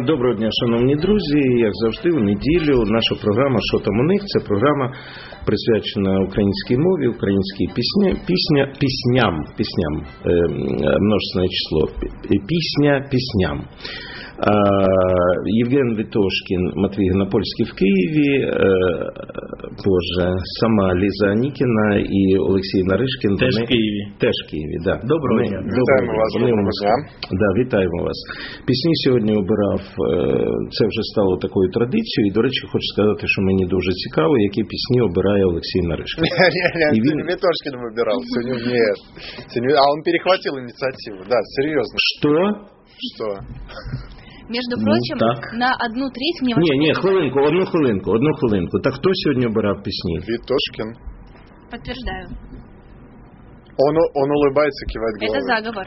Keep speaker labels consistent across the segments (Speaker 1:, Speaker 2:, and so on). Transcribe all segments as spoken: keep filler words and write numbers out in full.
Speaker 1: Доброго дня, шановні друзі. Як завжди, в неділю наша програма «Що там у них?» – це програма, присвячена українській мові, українській пісні, пісня, пісням, пісням, е, множественне число, пісня пісням. Євген Вітошкін, Матвій Гонопольський в Києві, Боже, сама Ліза Анікіна і Олексій Наришкін.
Speaker 2: Теж в Києві.
Speaker 1: Теж в Києві, так. Да.
Speaker 2: Доброго дня.
Speaker 3: Вітаємо вас, доброго дня.
Speaker 1: Да, вітаємо вас. Пісні сьогодні обирав, це вже стало такою традицією, і, до речі, хочу сказати, що мені дуже цікаво, які пісні обирає Олексій Наришкін.
Speaker 3: Ні, він... Вітошкін вибирав, сьогодні нет. А он перехватил инициативу, да, серьезно.
Speaker 1: Что?
Speaker 3: Что?
Speaker 4: Между прочим, ну, на одну треть мне...
Speaker 1: Ні, ні, хвилинку, одну хвилинку, одну хвилинку. Так хто сьогодні обирав пісні?
Speaker 3: Вітошкін.
Speaker 4: Подтверждаю.
Speaker 3: Он, он улыбается, кивает головой.
Speaker 4: Это заговор.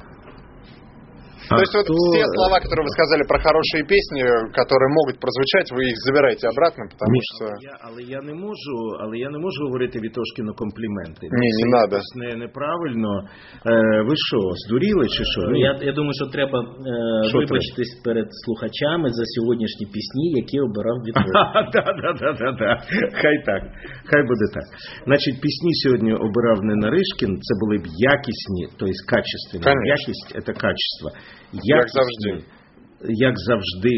Speaker 3: То
Speaker 1: А
Speaker 3: есть вот
Speaker 1: кто...
Speaker 3: все слова, которые вы сказали про хорошие песни, которые могут прозвучать, вы их забираете обратно, потому
Speaker 1: Ні,
Speaker 3: что...
Speaker 1: Я, але я не можу, але я не можу говорити Вітошкіну компліменти.
Speaker 3: Ні, не надо.
Speaker 1: Це не, неправильно. Е, ви що, здуріли чи що?
Speaker 2: Ну, я, я думаю, що треба е,
Speaker 1: Що
Speaker 2: вибачитись треба? перед слухачами за сьогоднішні пісні, які обирав Вітошкін.
Speaker 1: Так, так, так, так, так. Хай так. Хай буде так. Значить, пісні сьогодні обирав не Наришкін, це були б якісні, тобто качественні.
Speaker 3: Конечно.
Speaker 1: Якість – це качество.
Speaker 3: Як завжди.
Speaker 1: Як завжди,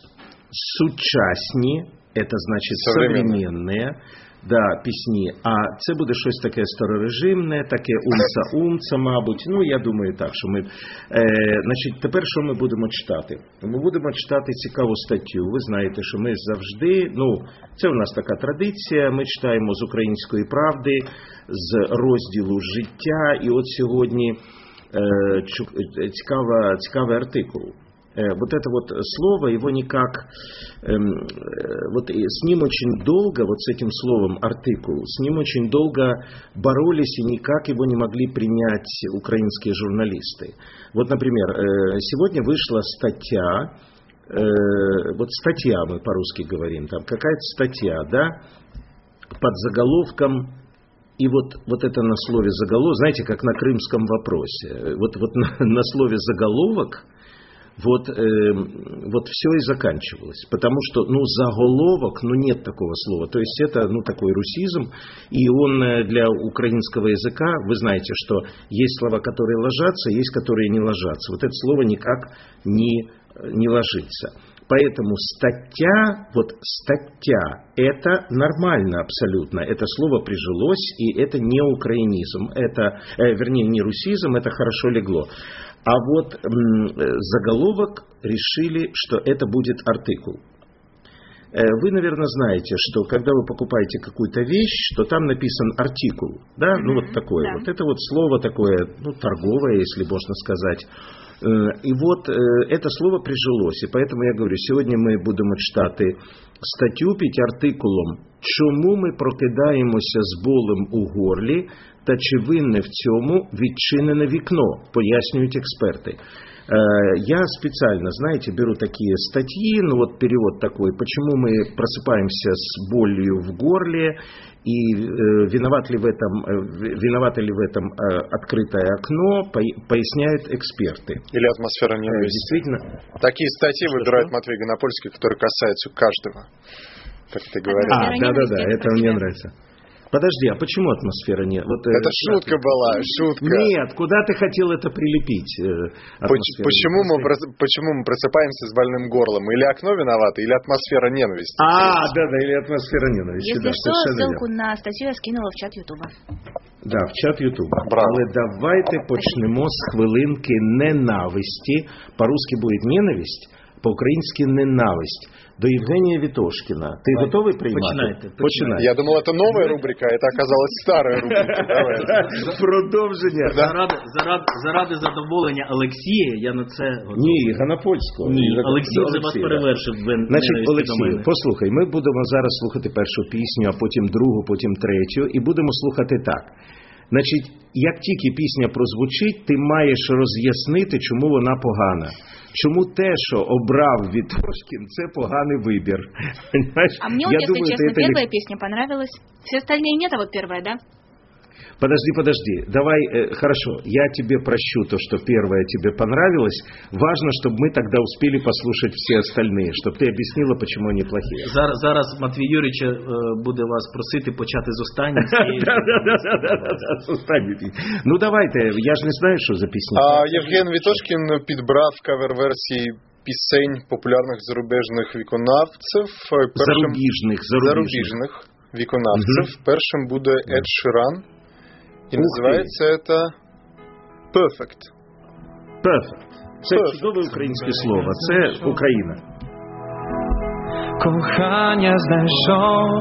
Speaker 1: сучасні, це значить современні, да, пісні. А це буде щось таке старорежимне, таке умца-умца, мабуть. Ну, я думаю так, що ми... Е, значить, тепер що ми будемо читати? Ми будемо читати цікаву статтю. Ви знаєте, що ми завжди, ну, це у нас така традиція, ми читаємо з «Української правди», з розділу «Життя», і от сьогодні е, цікава, цікавий артикул. Вот это вот слово, его никак, э, вот с ним очень долго, вот с этим словом артикул, с ним очень долго боролись и никак его не могли принять украинские журналисты. Вот, например, э, сегодня вышла статья, э, вот статья мы по-русски говорим, там какая-то статья, да, под заголовком. И вот, вот это на слове заголовок, знаете, как на крымском вопросе, вот, вот на, на слове заголовок, Вот, э, вот все и заканчивалось. Потому что, ну, заголовок, ну, нет такого слова. То есть это, ну, такой русизм. И он для украинского языка, вы знаете, что есть слова, которые ложатся, есть, которые не ложатся. Вот это слово никак не, не ложится. Поэтому статья, вот статья, это нормально абсолютно. Это слово прижилось, и это не украинизм. Это, э, вернее, не русизм, это хорошо легло. А вот м, заголовок решили, что это будет артикул. Вы, наверное, знаете, что когда вы покупаете какую-то вещь, что там написан артикул, да, mm-hmm. ну вот такое да. Вот. Это вот слово такое, ну, торговое, если можно сказать. І от це слово прижилось, і тому я говорю, сьогодні ми будемо читати статтю під артикулом «Чому ми прокидаємося з болем у горлі та чи винне в цьому відчинене вікно», пояснюють експерти. Я специально, знаете, беру такие статьи, ну вот перевод такой, почему мы просыпаемся с болью в горле, и э, виноват ли в этом, э, виновато ли в этом э, открытое окно, по, поясняют эксперты.
Speaker 3: Или атмосфера ненависти.
Speaker 1: Действительно.
Speaker 3: Такие статьи что, выбирает что? Матвей Гонопольский, которые касаются каждого, как ты говоришь.
Speaker 1: А, да-да-да, это мне нравится. Подожди, а почему атмосфера нет? Вот,
Speaker 3: это
Speaker 1: э,
Speaker 3: шутка ты... была, шутка.
Speaker 1: Нет, куда ты хотел это прилепить? Э,
Speaker 3: почему, мы, почему мы просыпаемся с больным горлом? Или окно виновато, или атмосфера ненависти?
Speaker 1: А, да-да, или атмосфера ненависти.
Speaker 4: Если
Speaker 1: да,
Speaker 4: что, ссылку верно. На статью я скинула в чат Ютуба.
Speaker 1: Да, в чат Ютуба. Але давайте почнемо з хвилинки ненависті. По-русски буде ненависть, по-українськи ненависть. До Євгенія Вітошкіна. Ти Давай. Готовий приймати?
Speaker 2: Починайте.
Speaker 1: Починайте.
Speaker 3: Я думал, это новая рубрика, а это оказалась старая рубрика.
Speaker 1: Продовження.
Speaker 2: Да? Заради, заради, заради задоволення Олексія, я на це готовий.
Speaker 1: Ні, Ганопольського.
Speaker 2: Ні, Олексій вже вас перевершив.
Speaker 1: Значить, Олексій, послухай, ми будемо зараз слухати першу пісню, а потім другу, потім третю, і будемо слухати так. Значить, як тільки пісня прозвучить, ти маєш роз'яснити, чому вона погана. Чому те, що обрав Вітошкін, це поганий вибір.
Speaker 4: А мне, вот, если думаю, честно, первая ли... песня понравилась. Все остальные нет, а вот первая, да?
Speaker 1: Подожди, подожди, давай, э, хорошо, я тебе прощу то, что первое тебе понравилось. Важно, чтобы мы тогда успели послушать все остальные, чтобы ты объяснила, почему они плохие.
Speaker 2: Зараз, зараз Матвій Юрійович е, буде вас просити почати з останніх.
Speaker 1: З останніх. Ну давайте, я ж не знаю, що за пісні.
Speaker 3: А Євген Вітошкін підбрав кавер-версії пісень популярних зарубіжних виконавців. Першим...
Speaker 1: Зарубіжних,
Speaker 3: зарубіжних виконавців. Mm-hmm. Першим буде Ed Sheeran. І Ух називається це Perfect.
Speaker 1: Perfect. Це Perfect. Чудове українське слово. Це Україна.
Speaker 5: Кохання знайшов,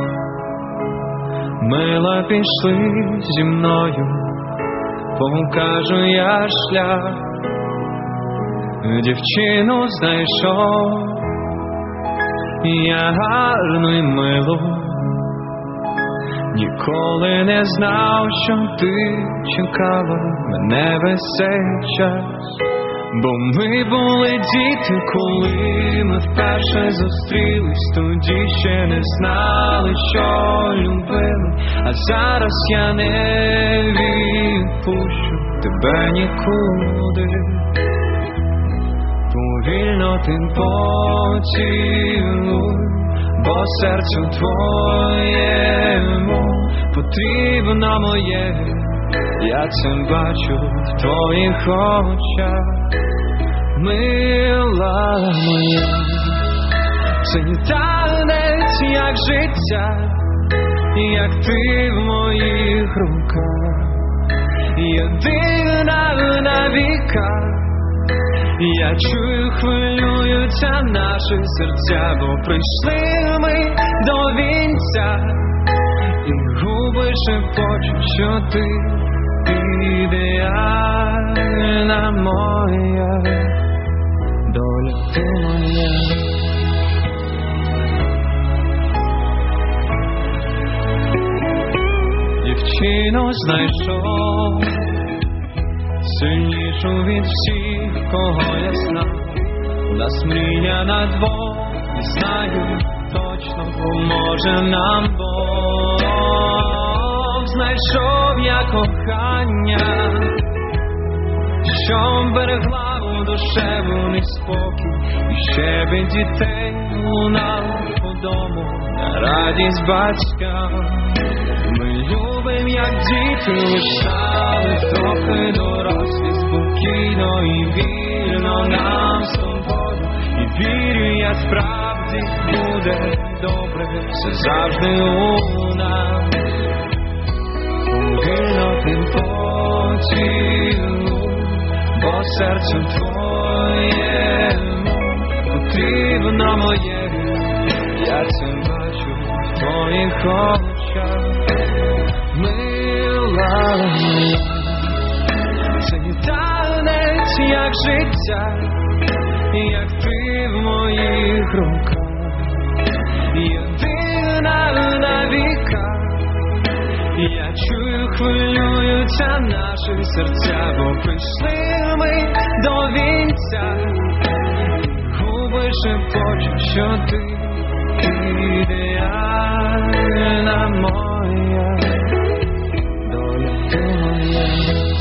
Speaker 5: мила пішли зі мною, покажу я шлях. Дівчину знайшов, я гарну й милу, ніколи не знав, що ти чекала мене весь цей час. Бо ми були діти, коли ми вперше зустрілись, тоді ще не знали, що любили. А зараз я не відпущу тебе нікуди. Повільно ти поцілуй, бо серцю твоєму потрібно моє. Я це бачу в твоїх очах, мила моя. Це не танець, як життя, як ти в моїх руках. Єдина на віка, я чую, хвилюються наші серця, бо прийшли ми до вінця, і губи шепочуть, що ти ідеальна моя, доля ти моя. Дівчину знайшов, сильнішу від всіх, кого я знав. У нас мрія на двох, не знаю, точно поможе нам Бог. Знайшов я кохання, що берегла у душевний спокій, і щебет дітей лунав по дому на радість батькам. Ми любим, як діти, лиш стали трохи дорослі, спокійно і вільно нам з тобою. І вірю, я справді буде добре, все завжди у нас. Повільно ти поцілуй, бо серцю твоєму потрібно моє. Я це бачу в твоїх очах, мила моя. Це не танець, як життя, як ти в моїх руках. Єдина на віка, я чую, хвилюються наші серця, бо прийшли ми до вінця, губи шепочуть, що ти ідеальна моя, доля ти моя.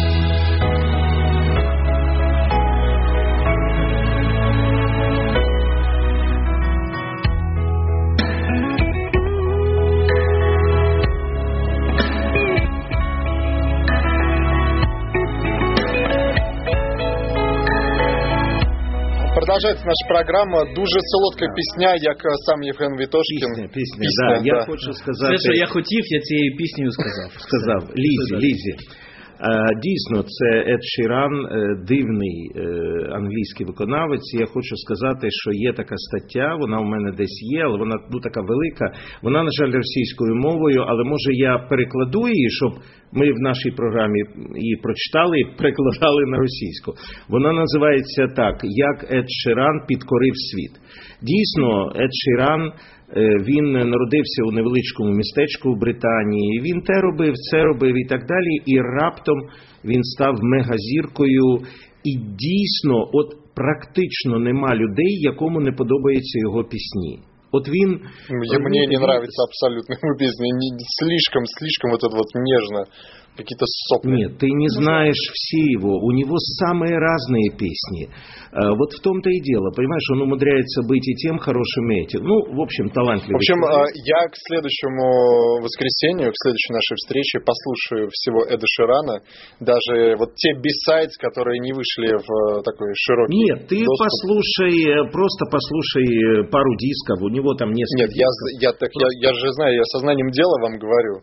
Speaker 3: Продовжується наша програма. Дуже солодка пісня, як сам Євген Вітошкін.
Speaker 1: Пісня, пісня, пісня да. да. Я хочу сказати...
Speaker 2: Все, що я хотів, я цією піснею сказав.
Speaker 1: Сказав. Лізі, Лізі. Дійсно, це Ед Шіран, дивний англійський виконавець. Я хочу сказати, що є така стаття, вона у мене десь є, але вона ну, така велика. Вона, на жаль, російською мовою, але може я перекладу її, щоб ми в нашій програмі її прочитали і перекладали на російську. Вона називається так, як Ед Шіран підкорив світ. Дійсно, Ед Шіран, він народився у невеличкому містечку в Британії, він те робив, це робив і так далі, і раптом він став мегазіркою, і дійсно, от практично нема людей, якому не подобаються його пісні. От він...
Speaker 3: Мне не нравится абсолютно его песни. Слишком, слишком вот это вот нежно. Какие-то сопли.
Speaker 1: Нет, ты не знаешь все его. У него самые разные песни. Вот в том-то и дело. Понимаешь, он умудряется быть и тем хорошим, и этим. Ну, в общем, талантливый.
Speaker 3: В общем,
Speaker 1: человек.
Speaker 3: Я к следующему воскресенью, к следующей нашей встрече послушаю всего Эда Ширана. Даже вот те бисайдс, которые не вышли в такой широкий
Speaker 1: Нет, ты
Speaker 3: доступ.
Speaker 1: послушай, просто послушай пару дисков. У него там несколько
Speaker 3: Нет, я, я, так,
Speaker 1: просто...
Speaker 3: я, я же знаю, я сознанием дела вам говорю.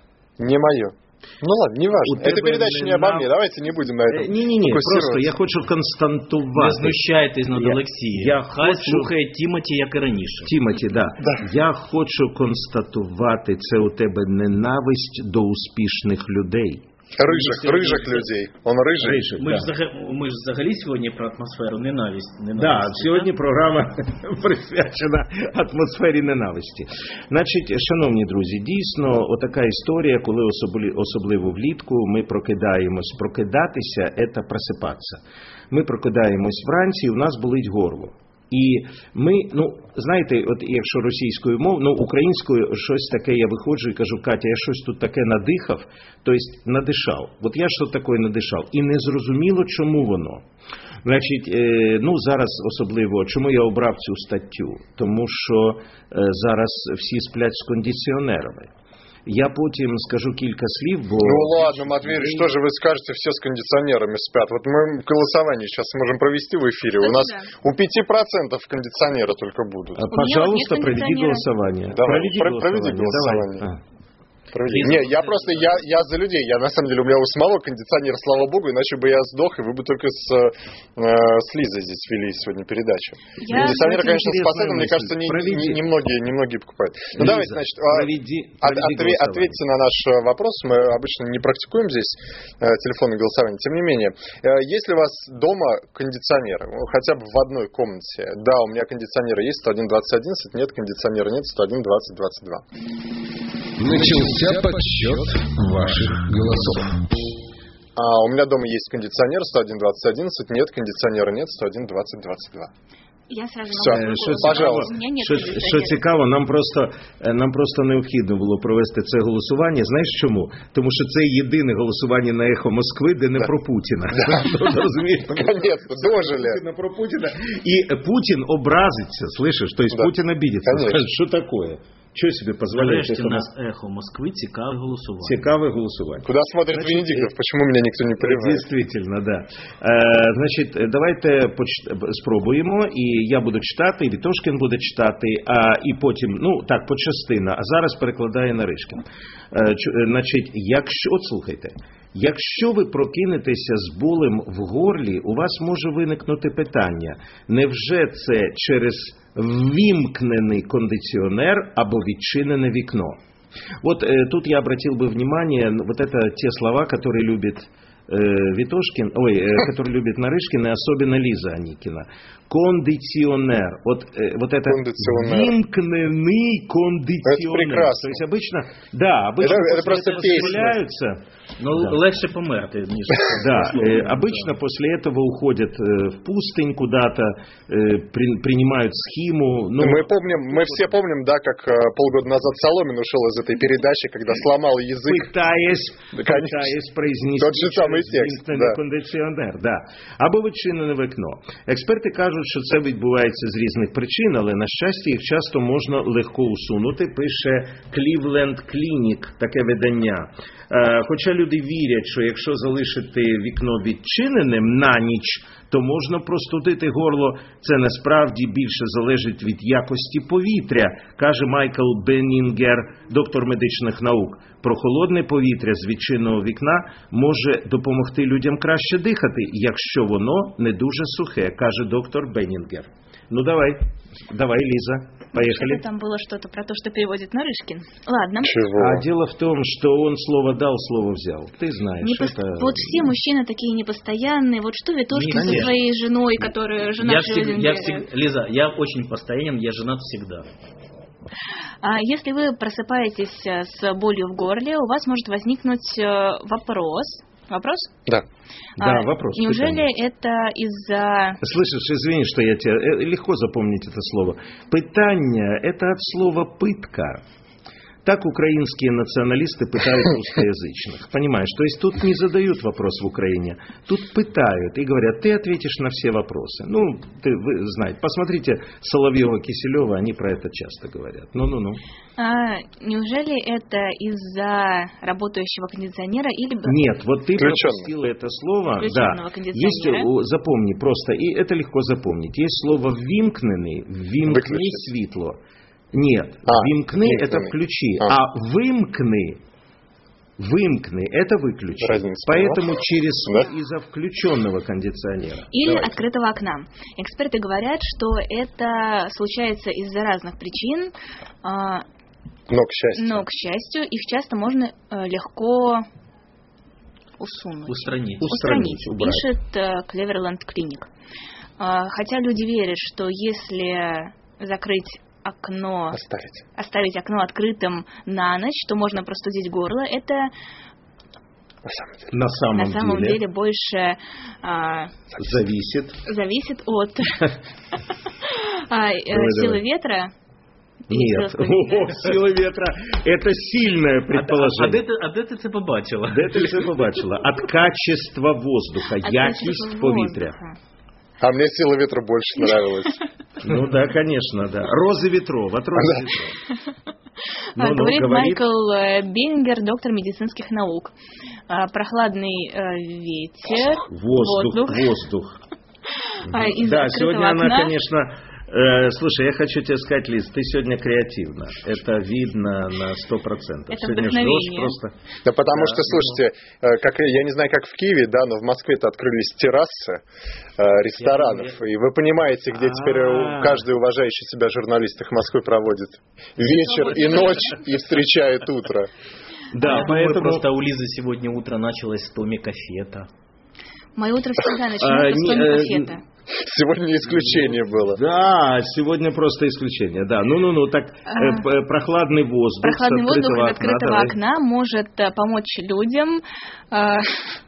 Speaker 3: Не мое. Ну ладно, не важно. Эта передача не обо мне, давайте не будем на этом.
Speaker 1: Ні-ні-ні, просто я хочу константувати.
Speaker 2: Не знущайтесь над Олексієм.
Speaker 1: Я
Speaker 2: Хай
Speaker 1: хочу...
Speaker 2: слухає Тімоті, як і раніше.
Speaker 1: Тімоті, да. да. Я хочу констатувати, це у тебе ненависть до успішних людей.
Speaker 3: Рыжих, рыжих людей. Он рыжий.
Speaker 1: рыжих
Speaker 2: Ми,
Speaker 1: да.
Speaker 2: ж взагалі, ми ж взагалі сьогодні про атмосферу ненависть. ненависті.
Speaker 1: Да, сьогодні програма присвячена атмосфері ненависті. Значить, шановні друзі, дійсно, отака історія, коли особливо влітку ми прокидаємось. Прокидатися – це просипатися. Ми прокидаємось вранці, і у нас болить горло. І ми, ну, знаєте, от якщо російською мовою, ну, українською щось таке я виходжу і кажу, Катя, я щось тут таке надихав, тобто надишав. От я що таке надишав. І не зрозуміло, чому воно. Значить, е, ну, зараз особливо, чому я обрав цю статтю? Тому що е, зараз всі сплять з кондиціонерами. Я потім скажу кілька слів, бо...
Speaker 3: Ну ладно, Матвей, что же вы скажете, все с кондиционерами спят? Вот мы голосование сейчас можем провести в эфире. У нас у пяти процентов кондиционеры только будут.
Speaker 1: Пожалуйста, проведи голосование.
Speaker 3: Давай,
Speaker 1: проведи
Speaker 3: про-
Speaker 1: голосование.
Speaker 3: проведи голосование.
Speaker 1: Давай. А.
Speaker 3: Не, я просто, я, я за людей. Я, на самом деле, у меня у самого кондиционер, слава богу, иначе бы я сдох, и вы бы только с, э, с Лизой здесь вели сегодня передачу.
Speaker 4: Я...
Speaker 3: Кондиционер, конечно, спасает, но, мне кажется, не, не, не, многие, не многие покупают. Ну,
Speaker 1: Лиза,
Speaker 3: давайте, значит,
Speaker 1: проведи,
Speaker 3: от,
Speaker 1: проведи
Speaker 3: отве, ответьте на наш вопрос. Мы обычно не практикуем здесь э, телефонное голосование. Тем не менее, э, есть ли у вас дома кондиционер? Хотя бы в одной комнате. Да, у меня кондиционер есть, сто один двадцать одиннадцать, нет, кондиционера нет, сто один двадцать двадцать два.
Speaker 6: Начался подсчет ваших голосов.
Speaker 3: А у меня дома есть кондиционер сто один двадцать одиннадцать, нет, кондиционера нет, сто один двадцать двадцать два.
Speaker 4: Я сразу
Speaker 3: Все,
Speaker 1: що
Speaker 3: пожалуйста.
Speaker 4: У меня нет
Speaker 1: що, що цікаво, нам просто, нам просто необхідно було провести це голосування. Знаєш чому? Тому що це єдине голосування на Ехо Москви, де не
Speaker 3: да.
Speaker 1: про Путіна. Розумієш?
Speaker 3: Наконец-то, дожили.
Speaker 1: Про Путіна. І Путін образиться, слышиш? Тобто
Speaker 3: да.
Speaker 1: Путін обидиться. Скаже, що таке? Що собі дозволяєте?
Speaker 2: Нарешті на Ехо Москви цікаве голосування.
Speaker 1: Цікаве голосування.
Speaker 3: Куда смотрит
Speaker 1: Значит,
Speaker 3: Венедиктов? Почему меня никто не поливает?
Speaker 1: Действительно, да. Е, значить, давайте поч... спробуємо, і я буду читати, і Вітошкін буде читати, а і потім, ну, так, по частина, а зараз перекладає Наришкін. Е, ч... Значить, якщо, от слухайте, якщо ви прокинетеся з болем в горлі, у вас може виникнути питання, невже це через ввімкнений кондиціонер або відчинене вікно? Вот э, тут я обратил бы внимание, вот это те слова, которые любит э, Витошкин, ой, э, которые любит Нарышкин и особенно Лиза Аникина. Кондиционер. Вот, э, вот это вимкненный кондиционер.
Speaker 3: Это прекрасно.
Speaker 1: То есть обычно, да, обычно
Speaker 3: это, это просто
Speaker 1: стреляются.
Speaker 2: Ну,
Speaker 1: да.
Speaker 2: легче померти, ніж...
Speaker 1: Да, э, обычно да. после этого уходят э, в пустынь куда-то, э, при, принимают схему. Ну,
Speaker 3: мы помним, мы все помним, да, как э, полгода назад Соломин ушел из этой передачи, когда сломал язык.
Speaker 1: Пытаясь,
Speaker 3: да,
Speaker 1: пытаясь произнести
Speaker 3: тот же самый текст, да.
Speaker 1: кондиціонер, да. Або відчинене вікно. Експерти кажуть, що це відбувається з різних причин, але, на щастя, їх часто можна легко усунути, пише Cleveland Clinic, таке видання. Е, хоча люди вірять, що якщо залишити вікно відчиненим на ніч, то можна простудити горло. Це насправді більше залежить від якості повітря, каже Майкл Беннінгер, доктор медичних наук. Прохолодне повітря з відчиненого вікна може допомогти людям краще дихати, якщо воно не дуже сухе, каже доктор Беннінгер. Ну давай, давай, Лиза, поехали.
Speaker 4: Что там было что-то про то, что переводит Нарышкин. Ладно.
Speaker 3: Чего?
Speaker 1: А дело в том, что он слово дал, слово взял. Ты знаешь,
Speaker 4: Непос...
Speaker 1: это...
Speaker 4: Вот все мужчины такие непостоянные. Вот что Витошкин со своей женой, которая жена
Speaker 2: я всегда,
Speaker 4: Шрёдингера.
Speaker 2: я всегда, Лиза, я очень постоянен, я женат всегда.
Speaker 4: А если вы просыпаетесь с болью в горле, у вас может возникнуть вопрос, Вопрос?
Speaker 3: Да.
Speaker 1: Да,
Speaker 4: А,
Speaker 1: вопрос.
Speaker 4: Неужели
Speaker 1: питание.
Speaker 4: это из-за...
Speaker 1: Слышишь, извини, что я тебе... э, Легко запомнить это слово. Пытание – это от слова «пытка». Так украинские националисты пытают русскоязычных. Понимаешь, то есть тут не задают вопрос в Украине, тут пытают и говорят, ты ответишь на все вопросы. Ну, ты, вы знаете, посмотрите Соловьева, Киселева, они про это часто говорят. Ну-ну-ну.
Speaker 4: А, неужели это из-за работающего кондиционера или...
Speaker 1: Нет, вот ты
Speaker 3: Включенного.
Speaker 1: пропустила это слово.
Speaker 4: Включенного
Speaker 1: Да.
Speaker 4: кондиционера.
Speaker 1: Есть, о, запомни просто, и это легко запомнить. Есть слово «вимкнений», «вимкни
Speaker 3: Выключить.
Speaker 1: світло». Нет,
Speaker 3: А,
Speaker 1: «вимкни»
Speaker 3: вимкнений.
Speaker 1: это «включи»,
Speaker 3: А.
Speaker 1: а «вымкни», «вымкни» это «выключи».
Speaker 3: Разница
Speaker 1: Поэтому
Speaker 3: поняла?
Speaker 1: через
Speaker 3: Да?
Speaker 1: из-за включенного кондиционера.
Speaker 4: Или
Speaker 1: Давайте.
Speaker 4: открытого окна. Эксперты говорят, что это случается из-за разных причин, а,
Speaker 3: Но, к счастью.
Speaker 4: но, к счастью, их часто можно э, легко усунуть.
Speaker 2: Устранить.
Speaker 1: Устранить, убрать.
Speaker 4: Пишет э, Cleverland Clinic. А, хотя люди верят, что если закрыть окно,
Speaker 3: Оставить.
Speaker 4: оставить окно открытым на ночь, то можно простудить горло. Это
Speaker 3: На самом деле.
Speaker 1: На самом,
Speaker 4: на самом
Speaker 1: деле,
Speaker 4: деле больше а,
Speaker 1: зависит.
Speaker 4: зависит от а, э,
Speaker 1: Давай,
Speaker 4: силы
Speaker 1: давай.
Speaker 4: ветра. и
Speaker 1: Нет,
Speaker 4: силы повітря.
Speaker 1: О, сила ветра – это сильное
Speaker 2: А, а,
Speaker 1: предположение.
Speaker 2: де ти, а де ти це побачила?
Speaker 1: Де ти це побачила? От качества воздуха,
Speaker 4: От
Speaker 1: якість
Speaker 4: качества
Speaker 1: повітря.
Speaker 4: воздуха.
Speaker 3: А мне сила ветра больше нравилась.
Speaker 1: Ну да, конечно, да. Розы ветров, от розы ветров.
Speaker 4: А,
Speaker 1: Ну, ну,
Speaker 4: говорит
Speaker 1: говорит.
Speaker 4: Майкл э, Беннингер, доктор медицинских наук. А, прохладный э, ветер,
Speaker 1: Воздух, воздух.
Speaker 4: А, из-за
Speaker 1: Да,
Speaker 4: открытого
Speaker 1: сегодня она,
Speaker 4: окна.
Speaker 1: конечно... э, слушай, я хочу тебе сказать, Лиз, ты сегодня креативна. Это видно на сто процентов.
Speaker 4: Это
Speaker 1: Сегодня
Speaker 4: вдохновение.
Speaker 1: ждешь просто...
Speaker 3: Да потому
Speaker 1: Да,
Speaker 3: что, слушайте, э, как, я не знаю, как в Киеве, да, но в Москве-то открылись террасы э, ресторанов. И вы понимаете, где теперь
Speaker 1: А.
Speaker 3: каждый уважающий себя журналист их в Москве проводит вечер и ночь и встречает утро.
Speaker 1: Да,
Speaker 2: Я думаю,
Speaker 1: поэтому...
Speaker 2: просто у Лизы сегодня утро началось с Томи Кафета.
Speaker 4: Мое утро всегда
Speaker 1: А,
Speaker 4: начинается с
Speaker 1: не,
Speaker 4: Тони
Speaker 1: э,
Speaker 4: Кафета.
Speaker 3: Сегодня не исключение было.
Speaker 1: Да, сегодня просто исключение, да. Ну-ну-ну, так э,
Speaker 4: А.
Speaker 1: п- прохладный воздух
Speaker 4: Прохладный
Speaker 1: с
Speaker 4: воздух
Speaker 1: открытого
Speaker 4: из открытого
Speaker 1: окна,
Speaker 4: окна может э, помочь людям э,
Speaker 1: давай.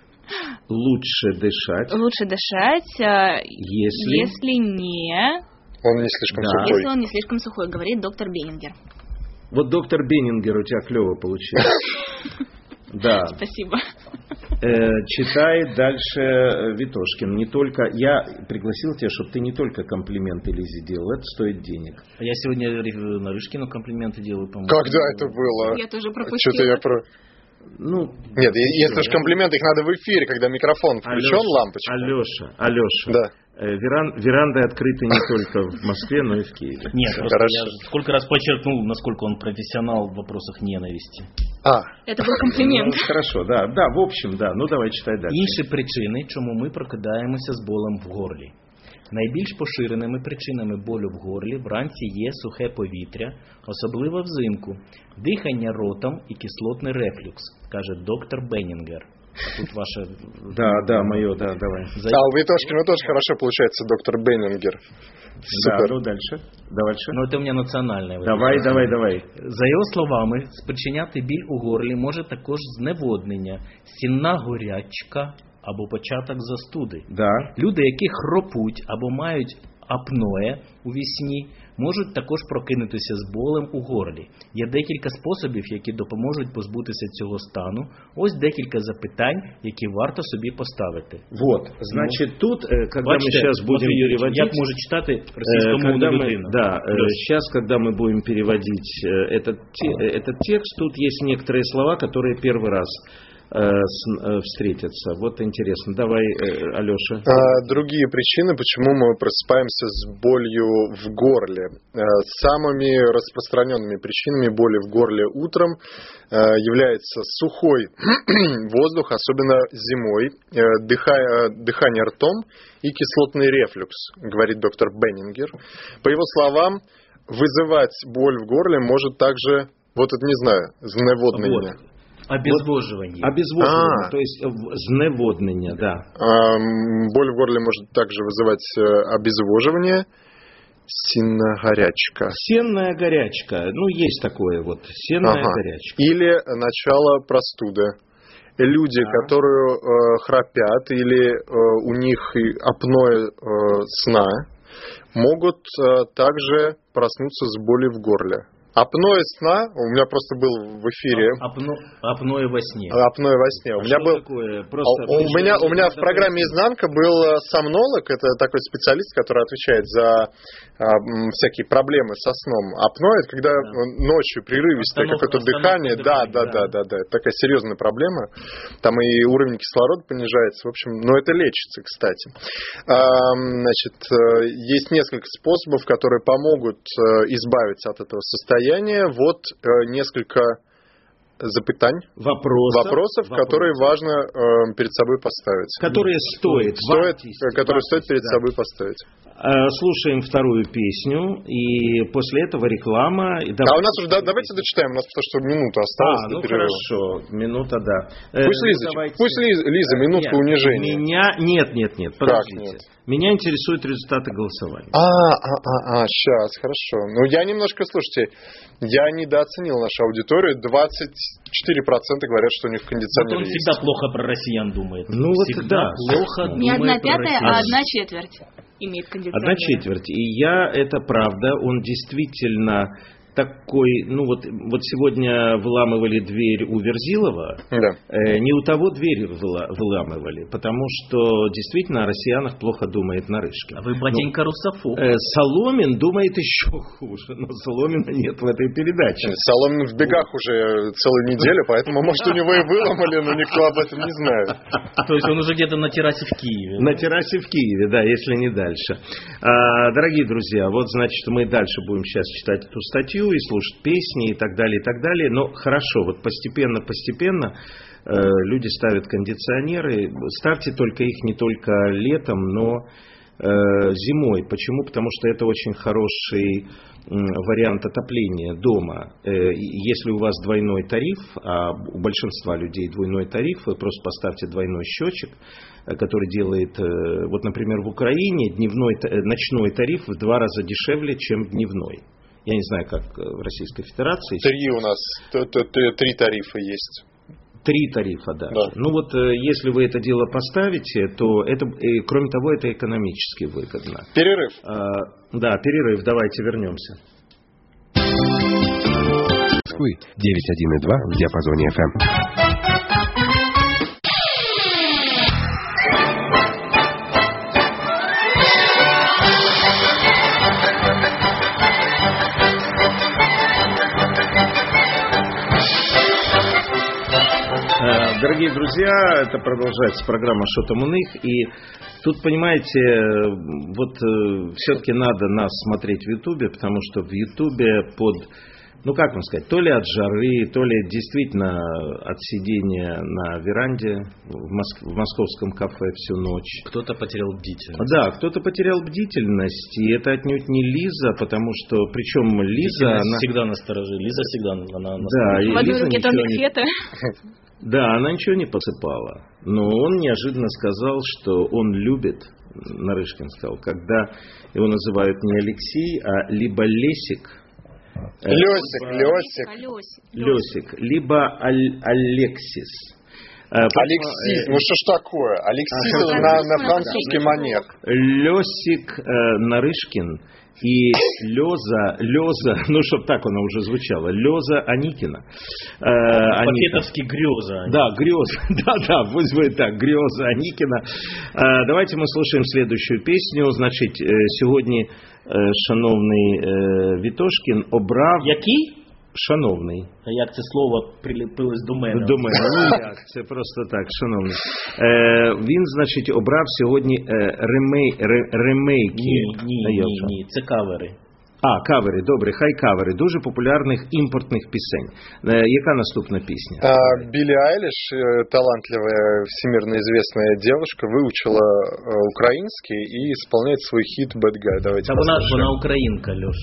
Speaker 1: Лучше дышать,
Speaker 4: лучше дышать, э,
Speaker 1: если...
Speaker 4: если не,
Speaker 3: Он не слишком
Speaker 1: Да.
Speaker 3: сухой.
Speaker 4: если он не слишком сухой, говорит доктор Беннингер.
Speaker 1: Вот доктор Беннингер у тебя клево получилось. Да.
Speaker 4: Спасибо.
Speaker 1: Э, читай дальше э, Витошкин. Не только... Я пригласил тебя, чтобы ты не только комплименты Лизе делал. Это стоит денег.
Speaker 2: А я сегодня Ри- Нарышкину комплименты делаю, по-моему.
Speaker 3: Когда это было?
Speaker 4: Я тоже пропустила.
Speaker 3: Что-то я про...
Speaker 1: Ну,
Speaker 3: Нет, е- если уж комплименты, их надо в эфире, когда микрофон включен, лампочка.
Speaker 1: Алеша, Алеша.
Speaker 3: Да.
Speaker 1: Э, веран- веранды открыты не только в Москве, но и в Киеве.
Speaker 2: Нет, просто
Speaker 3: Хорошо.
Speaker 2: я же сколько раз подчеркнул, насколько он профессионал в вопросах ненависти.
Speaker 3: А,
Speaker 4: Это был комплимент.
Speaker 1: Ну, хорошо, да, да, в общем, да. Ну, давай читай дальше.
Speaker 2: Інші причини, чому ми прокидаємося з болем в горлі. Найбільш поширеними причинами болю в горлі вранці є сухе повітря, особливо взимку, дихання ротом і кислотний рефлюкс, каже доктор Беннингер. А тут ваше...
Speaker 1: Да, да, мое, да, давай.
Speaker 2: За-
Speaker 3: а у Витошкина тоже хорошо получается, доктор Беннингер.
Speaker 1: Да,
Speaker 3: Супер.
Speaker 1: ну дальше. Дальше.
Speaker 2: Ну, це у мене національне.
Speaker 1: Давай, давай, давай.
Speaker 2: За його словами, спричиняти біль у горлі може також зневоднення, сінна горячка або початок застуди.
Speaker 1: Да.
Speaker 2: Люди, які хропуть або мають апноe у вісні, можуть також прокинутися з болем у горлі. Є декілька способів, які допоможуть позбутися цього стану. Ось декілька запитань, які варто собі поставити.
Speaker 1: Вот, значит, тут, э, когда
Speaker 2: Бачите,
Speaker 1: мы сейчас будем
Speaker 2: Матвій Юрійович,
Speaker 1: переводить...
Speaker 2: як може читати
Speaker 1: э,
Speaker 2: російськомовну
Speaker 1: когда мы,
Speaker 2: людину?
Speaker 1: да, э,
Speaker 2: Плюс.
Speaker 1: сейчас, когда мы будем переводить э, этот, те- э, этот текст, тут есть некоторые слова, которые первый раз э, с- э, встретятся. Вот интересно. Давай, э, Алеша.
Speaker 3: А, другие причины, почему мы просыпаемся с болью в горле. А, самыми распространенными причинами боли в горле утром а, является сухой воздух, особенно зимой, а, дыха- дыхание ртом и кислотный рефлюкс, говорит доктор Беннингер. По его словам, вызывать боль в горле может также, вот это не знаю, зневоднення.
Speaker 2: Вот. Обезвоживание.
Speaker 1: Обезвоживание,
Speaker 3: А.
Speaker 1: то есть э, в- зневоднення, да.
Speaker 3: А, м, боль в горле может также вызывать э, обезвоживание, синногорячка.
Speaker 1: Сенная горячка. Ну, есть такое вот. Сенная
Speaker 3: Ага.
Speaker 1: горячка.
Speaker 3: Или начало простуды. люди, да. которые э, храпят или э, у них апноэ э, сна, могут э, также проснуться с болью в горле. Апноэ сна, у меня просто был в эфире.
Speaker 2: Апно, апноэ во сне.
Speaker 3: Апноэ во сне.
Speaker 2: А
Speaker 3: у меня был. Просто у меня, у меня в программе «Изнанка» был сомнолог, это такой специалист, который отвечает за а, всякие проблемы со сном. Апноэ — это когда да. ночью прерывистое какое-то дыхание. Да, да, да, да, да. Это такая серьезная проблема. Там и уровень кислорода понижается. В общем, но это лечится, кстати. А, значит, есть несколько способов, которые помогут избавиться от этого состояния. Вот э, несколько запытань,
Speaker 1: вопросов,
Speaker 3: вопросов, вопросов, которые важно э, перед собой поставить.
Speaker 1: Которые стоит,
Speaker 3: стоит, которые стоит перед да. собой поставить.
Speaker 1: Слушаем вторую песню, и после этого реклама.
Speaker 3: И а у нас уже, да, давайте дочитаем, у нас потому что минута осталась.
Speaker 1: А, ну хорошо, минута, да.
Speaker 3: Пусть, э, Лиза, давайте... Пусть Лиза, Лиза минутка нет, унижения.
Speaker 1: Меня, нет, нет, нет, подождите. Нет? Меня интересуют результаты голосования.
Speaker 3: А, а, а, а, сейчас, хорошо. Ну, я немножко, слушайте, я недооценил нашу аудиторию. двадцать четыре процента говорят, что у них кондиционер
Speaker 2: вот он
Speaker 3: есть.
Speaker 2: всегда плохо про россиян думает.
Speaker 1: Ну,
Speaker 2: всегда
Speaker 1: вот
Speaker 2: да. плохо
Speaker 4: Не
Speaker 2: думает
Speaker 4: одна
Speaker 2: про
Speaker 4: пятая,
Speaker 2: россиян.
Speaker 4: а одна четверть имеет кондиционер.
Speaker 1: Одна четверть. И я, это правда, он действительно... такой, ну вот, вот сегодня выламывали дверь у Верзилова,
Speaker 3: да.
Speaker 1: э, не у того дверь выла, выламывали, потому что действительно о россиянах плохо думает Нарышкин.
Speaker 2: А вы батенька ну, русофоб.
Speaker 1: Э, Соломин думает еще хуже, но Соломина нет в этой передаче.
Speaker 3: Соломин в бегах уже целую неделю, поэтому, может, у него и выломали, но никто об этом не знает.
Speaker 2: То есть он уже где-то на террасе в Киеве.
Speaker 1: На террасе в Киеве, да, если не дальше. А, дорогие друзья, вот, значит, мы дальше будем сейчас читать эту статью и слушать песни и так далее, и так далее. Но хорошо, вот постепенно-постепенно э, люди ставят кондиционеры. Ставьте только их не только летом, но э, зимой. Почему? Потому что это очень хороший э, вариант отопления дома. Э, если у вас двойной тариф, а у большинства людей двойной тариф, вы просто поставьте двойной счетчик, который делает, вот, например, в Украине дневной, ночной тариф в два раза дешевле, чем дневной. Я не знаю, как в Российской Федерации.
Speaker 3: Три у нас, три тарифа есть.
Speaker 1: Три тарифа, да.
Speaker 3: да.
Speaker 1: Ну вот, если вы это дело поставите, то это, и, кроме того, это экономически выгодно.
Speaker 3: Перерыв.
Speaker 1: А, да, перерыв. Давайте вернемся.
Speaker 6: девять один и два в диапазоне эф эм.
Speaker 1: Дорогие друзья, это продолжается программа «Шо там у них». И тут, понимаете, вот э, все-таки надо нас смотреть в Ютубе, потому что в Ютубе под, ну как вам сказать, то ли от жары, то ли действительно от сидения на веранде в, Моск... в московском кафе всю ночь.
Speaker 2: Кто-то потерял бдительность.
Speaker 1: Да, кто-то потерял бдительность, и это отнюдь не Лиза, потому что, причем Лиза... Она...
Speaker 2: всегда настороже, Лиза всегда она настороже.
Speaker 1: Да, и
Speaker 4: в одной
Speaker 1: Лиза
Speaker 4: руке томик
Speaker 1: не...
Speaker 4: фета.
Speaker 1: Да, она ничего не посыпала, но он неожиданно сказал, что он любит, Нарышкин сказал, когда его называют не Алексей, а либо Лесик.
Speaker 3: Лесик, Лесик.
Speaker 1: Лесик, либо Аль- Алексис.
Speaker 3: Алексис, ну что ж такое? Алексис а, на, на французский манер.
Speaker 1: Лесик э, Нарышкин и Леза, Леза, ну чтоб так оно уже звучало, Леза Аникина. Э,
Speaker 2: По-кетовски Греза.
Speaker 1: Да, Греза, да-да, пусть будет так, Греза Аникина. Э, давайте мы слушаем следующую песню. Значит, э, сегодня э, шановний э, Вітошкін обрав...
Speaker 2: Який?
Speaker 1: Шановний.
Speaker 2: А як це слово прилепилось до мене?
Speaker 1: До мене, ну як, це просто так, шановний. Е, він, значить, обрав сьогодні е, ремей, ре, ремейки.
Speaker 2: Ні, ні, ні, ні, це кавери.
Speaker 1: А, кавери, добре, хай кавери, дуже популярних імпортних пісень. Е, яка наступна пісня?
Speaker 3: А, Билли Айлиш, талантливая, всемирно известная девушка, выучила украинский и исполняет свой хит «Bad Guy». Давайте
Speaker 2: вона, вона українка, Леш.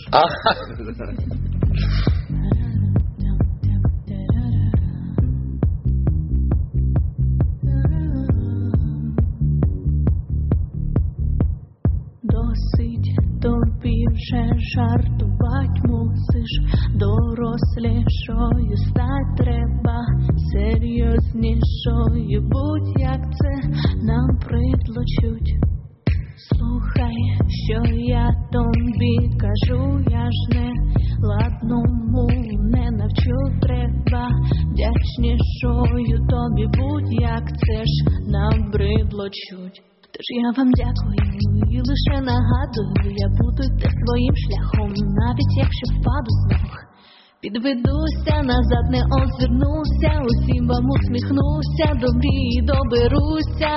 Speaker 7: Досить тобі вже жартувать мусиш, дорога. дорослішою стать треба, серйознішою будь, як це нам притлочуть. Слухай, що я тобі кажу, я ж не ладному не навчу треба, вдячнішою тобі будь, як це ж набридло чуть. Тож я вам дякую і лише нагадую, я буду йти своїм шляхом, навіть якщо впаду з ног. Підведуся, назад не озирнуся, усім вам усміхнуся, до мрії доберуся,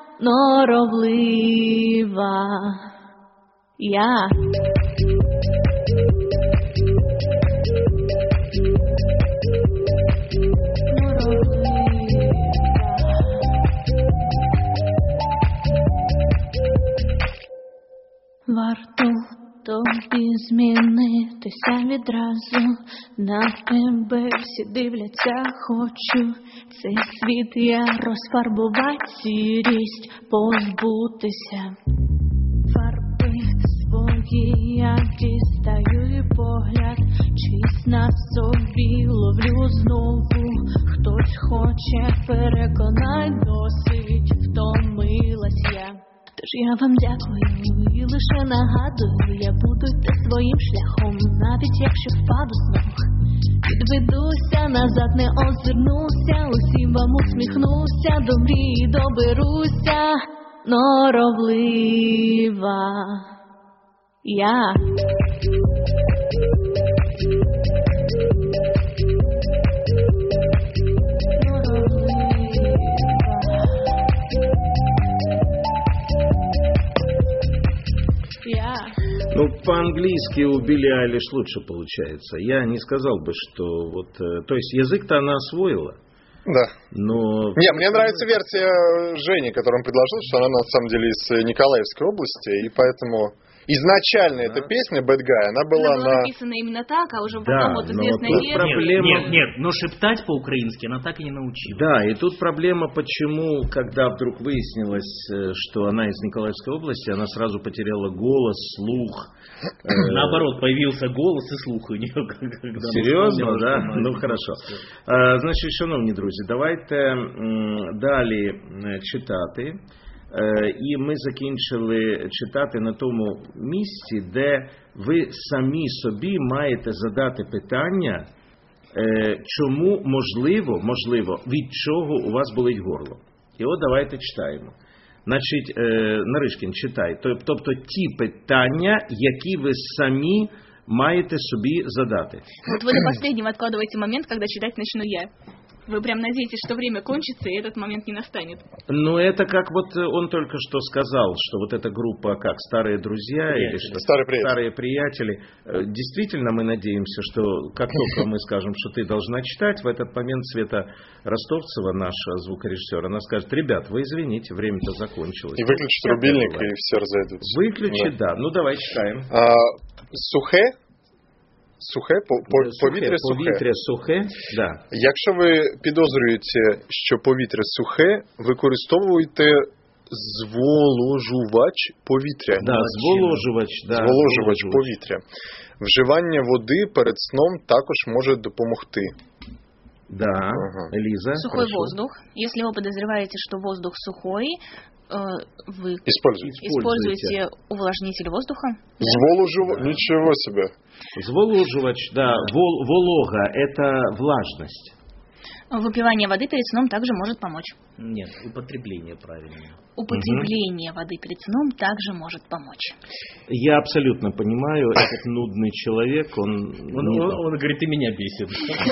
Speaker 7: норовлива я. Варто тобі змінитися відразу, на тебе всі дивляться, хочу цей світ я розфарбувати, сірість позбутися. Фарби свої я дістаю і погляд, чийсь на собі ловлю знову. Хтось хоче переконать, досить втомилась я. Тож я вам дякую і лише нагадую, я буду йти своїм шляхом, навіть якщо впаду з ног. Підведуся, назад не озирнуся, усім вам усміхнуся, до мрії доберуся, норовлива я.
Speaker 1: Ну, по-английски у Билли Айлиш лучше получается. Я не сказал бы, что вот... То есть язык-то она освоила.
Speaker 3: Да.
Speaker 1: Но...
Speaker 3: Не, мне нравится версия Жени, которую он предложил, что она на самом деле из Николаевской области, и поэтому... Изначально да. эта песня Bad Guy, она была,
Speaker 4: она была
Speaker 3: на...
Speaker 4: написана именно так, а уже
Speaker 1: да,
Speaker 4: потом вот известная версия.
Speaker 2: Проблема... Нет, нет, нет, но шептать по-украински она так и не научилась.
Speaker 1: Да, и тут проблема, почему, когда вдруг выяснилось, что она из Николаевской области, она сразу потеряла голос, слух.
Speaker 2: Наоборот, появился голос и слух у нее.
Speaker 1: Серьезно, да? Ну, хорошо. Значить, шановні друзі, давайте далі читати. І ми закінчили читати на тому місці, де ви самі собі маєте задати питання, чому, можливо, можливо, від чого у вас болить горло. І от давайте читаємо. Значить, Наришкін, читай. Тобто ті питання, які ви самі маєте собі задати.
Speaker 4: Вот вы до последнего откладываете момент, когда читать начну я. Вы прям надеетесь, что время кончится, и этот момент не настанет.
Speaker 1: Ну, это как вот он только что сказал, что вот эта группа, как, старые друзья приятели. Или что?
Speaker 3: Старые приятели.
Speaker 1: Старые приятели. Действительно, мы надеемся, что как только мы скажем, что ты должна читать, в этот момент Света Ростовцева, наша звукорежиссер, она скажет: ребят, вы извините, время-то закончилось.
Speaker 3: И выключит рубильник, и все разойдутся.
Speaker 1: Выключит, да. да. Ну, давай читаем.
Speaker 3: А, сухе? Сухе? По, по, повітря сухе.
Speaker 1: Повітря сухе, да.
Speaker 3: Якщо ви підозрюєте, що повітря сухе, використовуйте зволожувач повітря.
Speaker 1: Да, зволожувач, да,
Speaker 3: зволожувач повітря. Вживання води перед сном також може допомогти.
Speaker 1: Да, ага. Лиза.
Speaker 4: Сухой
Speaker 1: прошу.
Speaker 4: воздух. Если вы подозреваете, что воздух сухой, вы
Speaker 3: используйте,
Speaker 4: используйте увлажнитель воздуха.
Speaker 3: Зволожувач, да. Ничего себе.
Speaker 1: Зволожувач, да, вол, волога – это влажность.
Speaker 4: Выпивание воды перед сном также может помочь.
Speaker 2: Нет, употребление правильно.
Speaker 4: Употребление угу. воды перед сном также может помочь.
Speaker 1: Я абсолютно понимаю, этот нудный человек, он...
Speaker 2: Он, он, он говорит, ты меня бесит.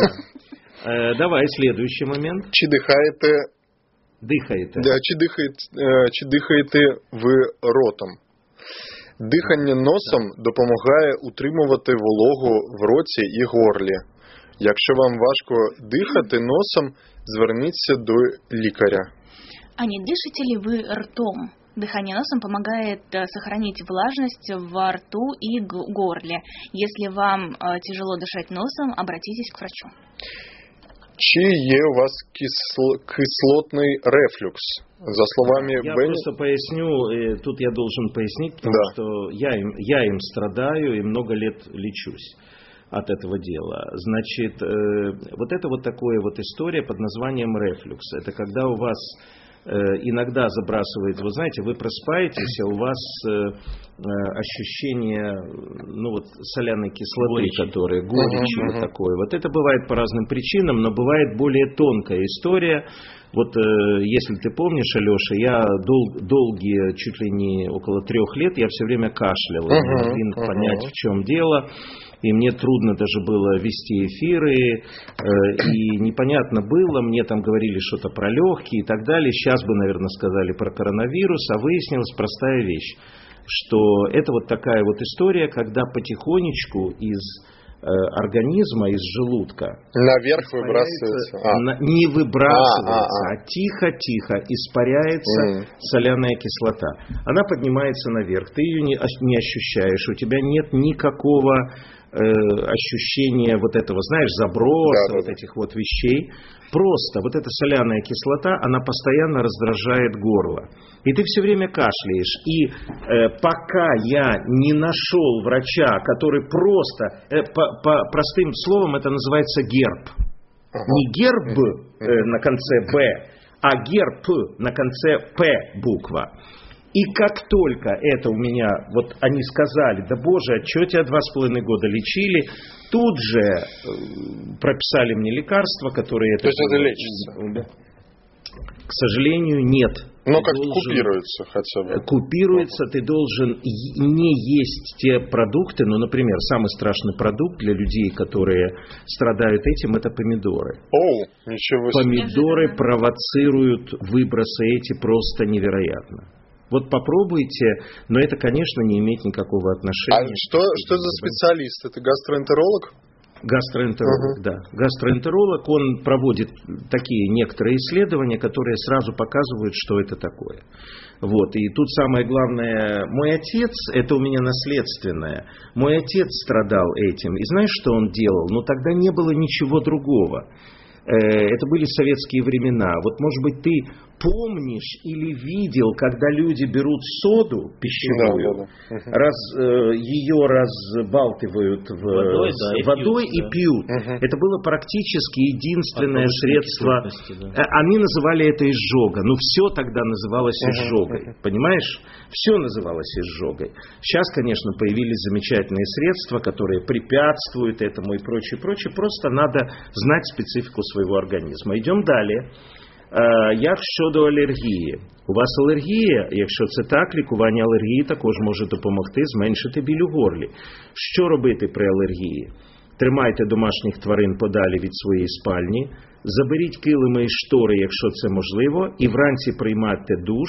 Speaker 1: Давай, следующий момент.
Speaker 3: Чи дихаєте...
Speaker 1: Дихаєте.
Speaker 3: Да, чи дихаєте, чи дихаєте ви ротом? Дихання носом допомагає утримувати вологу в роті і горлі. Якщо вам важко дихати носом, зверніться до лікаря.
Speaker 4: А не дышите ли вы ртом? Дыхание носом помогает сохранить влажность во рту и горле. Если вам тяжело дышать носом, обратитесь к врачу.
Speaker 3: Чи є у вас кисло, кислотный рефлюкс? За словами
Speaker 1: я
Speaker 3: Бенни...
Speaker 1: просто поясню, тут я должен пояснить, потому
Speaker 3: да.
Speaker 1: что я им, я им страдаю и много лет лечусь. от этого дела. Значит, вот это вот такая вот история под названием рефлюкс. Это когда у вас иногда забрасывает, вы знаете, вы просыпаетесь, а у вас ощущение, ну вот, соляной кислоты, горечи. которая горечи, uh-huh, вот uh-huh. такое. Вот это бывает по разным причинам, но бывает более тонкая история. Вот э, если ты помнишь, Алеша, я дол- долгие, чуть ли не около трех лет, я все время кашлял, uh-huh, не могли uh-huh. понять, в чем дело. И мне трудно даже было вести эфиры, э, и непонятно было, мне там говорили что-то про легкие и так далее. Сейчас бы, наверное, сказали про коронавирус, а выяснилась простая вещь, что это вот такая вот история, когда потихонечку из э, организма, из желудка
Speaker 3: наверх выбрасывается, а.
Speaker 1: на, не выбрасывается, а, а, а. а тихо-тихо испаряется mm. соляная кислота. Она поднимается наверх, ты ее не, не ощущаешь, у тебя нет никакого ощущение вот этого, знаешь, заброса, да, вот да. этих вот вещей. Просто вот эта соляная кислота, она постоянно раздражает горло. И ты все время кашляешь. И э, пока я не нашел врача, который просто, э, по, по простым словом, это называется герб. Ага. Не герб э, на конце Б, а герб на конце П буква. И как только это у меня, вот они сказали, да боже, а что тебя два с половиной года лечили, тут же прописали мне лекарства, которые...
Speaker 3: То есть это лечится?
Speaker 1: К сожалению, нет.
Speaker 3: Но как купируется хотя бы.
Speaker 1: Купируется, ты должен не есть те продукты, ну, например, самый страшный продукт для людей, которые страдают этим, это помидоры.
Speaker 3: О, ничего себе.
Speaker 1: Помидоры провоцируют выбросы эти просто невероятно. Вот попробуйте, но это, конечно, не имеет никакого отношения.
Speaker 3: А что, что за специалист? Это гастроэнтеролог?
Speaker 1: Гастроэнтеролог, uh-huh. да. Гастроэнтеролог, он проводит такие некоторые исследования, которые сразу показывают, что это такое. Вот. И тут самое главное, мой отец, это у меня наследственное, мой отец страдал этим. И знаешь, что он делал? Но тогда не было ничего другого. Это были советские времена. Вот, может быть, ты помнишь или видел, когда люди берут соду пищевую, да, да, да. Раз, э, ее разбалтывают в, водой, с, да, водой и пьют. И пьют. Угу. Это было практически единственное средство. Да. Они называли это изжога. Ну, все тогда называлось угу. изжогой. Понимаешь? Все называлось изжогой. Сейчас, конечно, появились замечательные средства, которые препятствуют этому и прочее, прочее. Просто надо знать специфику своего організму. Йдемо далі. Е, як щодо алергії? У вас алергія? Якщо це так, лікування алергії також може допомогти зменшити біль у горлі. Що робити при алергії? Тримайте домашніх тварин подалі від своєї спальні, заберіть килими і штори, якщо це можливо, і вранці приймайте душ.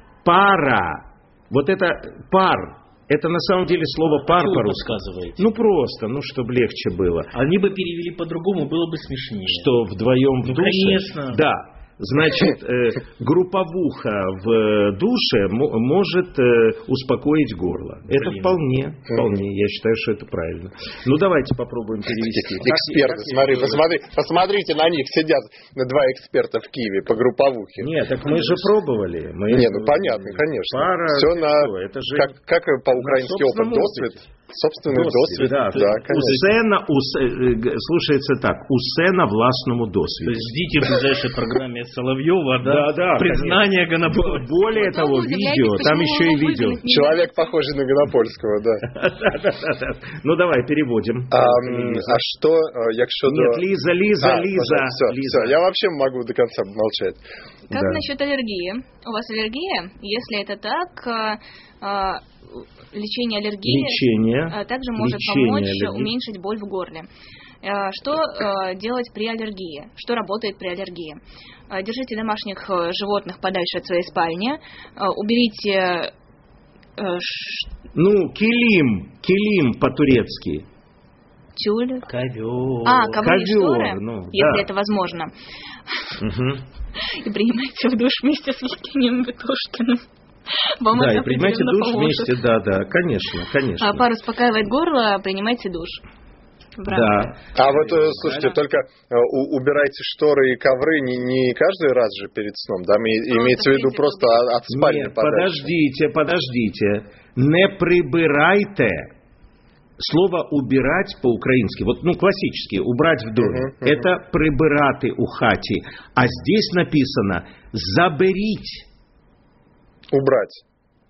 Speaker 1: Пара! Вот это пар. Это на самом деле слово пар по-русски. Ну просто, ну чтобы легче было.
Speaker 2: Они бы перевели по-другому, было бы смешнее.
Speaker 1: Что вдвоем в
Speaker 2: ну,
Speaker 1: душе?
Speaker 2: Конечно.
Speaker 1: Да. Значит, э, групповуха в душе м- может э, успокоить горло. Блин. Это вполне, вполне. Я считаю, что это правильно. Ну давайте попробуем перевести.
Speaker 3: Эксперты, смотри, посмотри, посмотрите на них, сидят два эксперта в Киеве по групповухе.
Speaker 1: Нет, так мы же пробовали. Мы...
Speaker 3: Не, ну понятно, конечно.
Speaker 1: Пара,
Speaker 3: все на,
Speaker 1: это же...
Speaker 3: как, как по-украински опыт, досвид. Собственный досвид,
Speaker 1: да,
Speaker 3: да,
Speaker 1: усе на, усе, слушается так, усе на власному досвіді.
Speaker 2: Ждите в ближайшей программе Соловьева, да,
Speaker 1: да, да,
Speaker 2: признание Гонопольского.
Speaker 1: Более того, видео, там еще и видео.
Speaker 3: Человек, похожий на Гонопольского, да.
Speaker 1: Ну давай, переводим.
Speaker 3: А что, якщо...
Speaker 1: Нет, Лиза, Лиза, Лиза.
Speaker 3: Все, я вообще могу до конца молчать.
Speaker 4: Как насчет аллергии? У вас аллергия? Если это так... Лечение аллергии
Speaker 1: Лечение.
Speaker 4: также может
Speaker 1: Лечение
Speaker 4: помочь
Speaker 1: аллергии.
Speaker 4: уменьшить боль в горле. Что делать при аллергии? Что работает при аллергии? Держите домашних животных подальше от своей спальни. Уберите...
Speaker 1: Ну, килим. Килим по-турецки.
Speaker 4: Тюль.
Speaker 2: Ковер.
Speaker 4: А, ковры и шторы,
Speaker 1: ну,
Speaker 4: если
Speaker 1: да.
Speaker 4: это возможно.
Speaker 1: Угу.
Speaker 4: И принимайте в душ вместе с Евгением Ветошкиным. Вам
Speaker 1: да, и принимайте душ поможет. Вместе, да, да, конечно, конечно.
Speaker 4: А пар успокаивает горло, принимайте душ.
Speaker 1: Да.
Speaker 3: А вот, слушайте, только у, убирайте шторы и ковры не, не каждый раз же перед сном, да? Имеется в виду просто от спальни
Speaker 1: Нет,
Speaker 3: подальше.
Speaker 1: подождите, подождите. Не прибирайте Слово «убирать» по-украински, вот, ну, классически, «убрать в доме», uh-huh, uh-huh. это «прибирати у хаті», а здесь написано «заберіть».
Speaker 3: Убрать.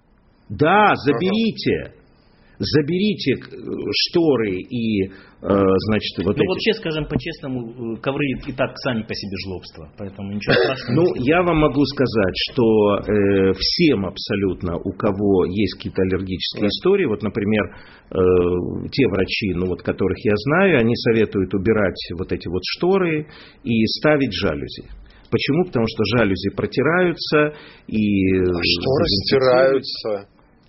Speaker 1: Да, заберите. Uh-huh. Заберите шторы и, э, значит, вот
Speaker 2: Ну,
Speaker 1: эти...
Speaker 2: вообще, скажем по-честному, ковры и так сами по себе жлобство, поэтому ничего страшного.
Speaker 1: Ну, я вам могу сказать, что э, всем абсолютно, у кого есть какие-то аллергические истории, вот, например, э, те врачи, ну, вот, которых я знаю, они советуют убирать вот эти вот шторы и ставить жалюзи. Почему? Потому что жалюзи протираются и...
Speaker 3: Шторы стираются...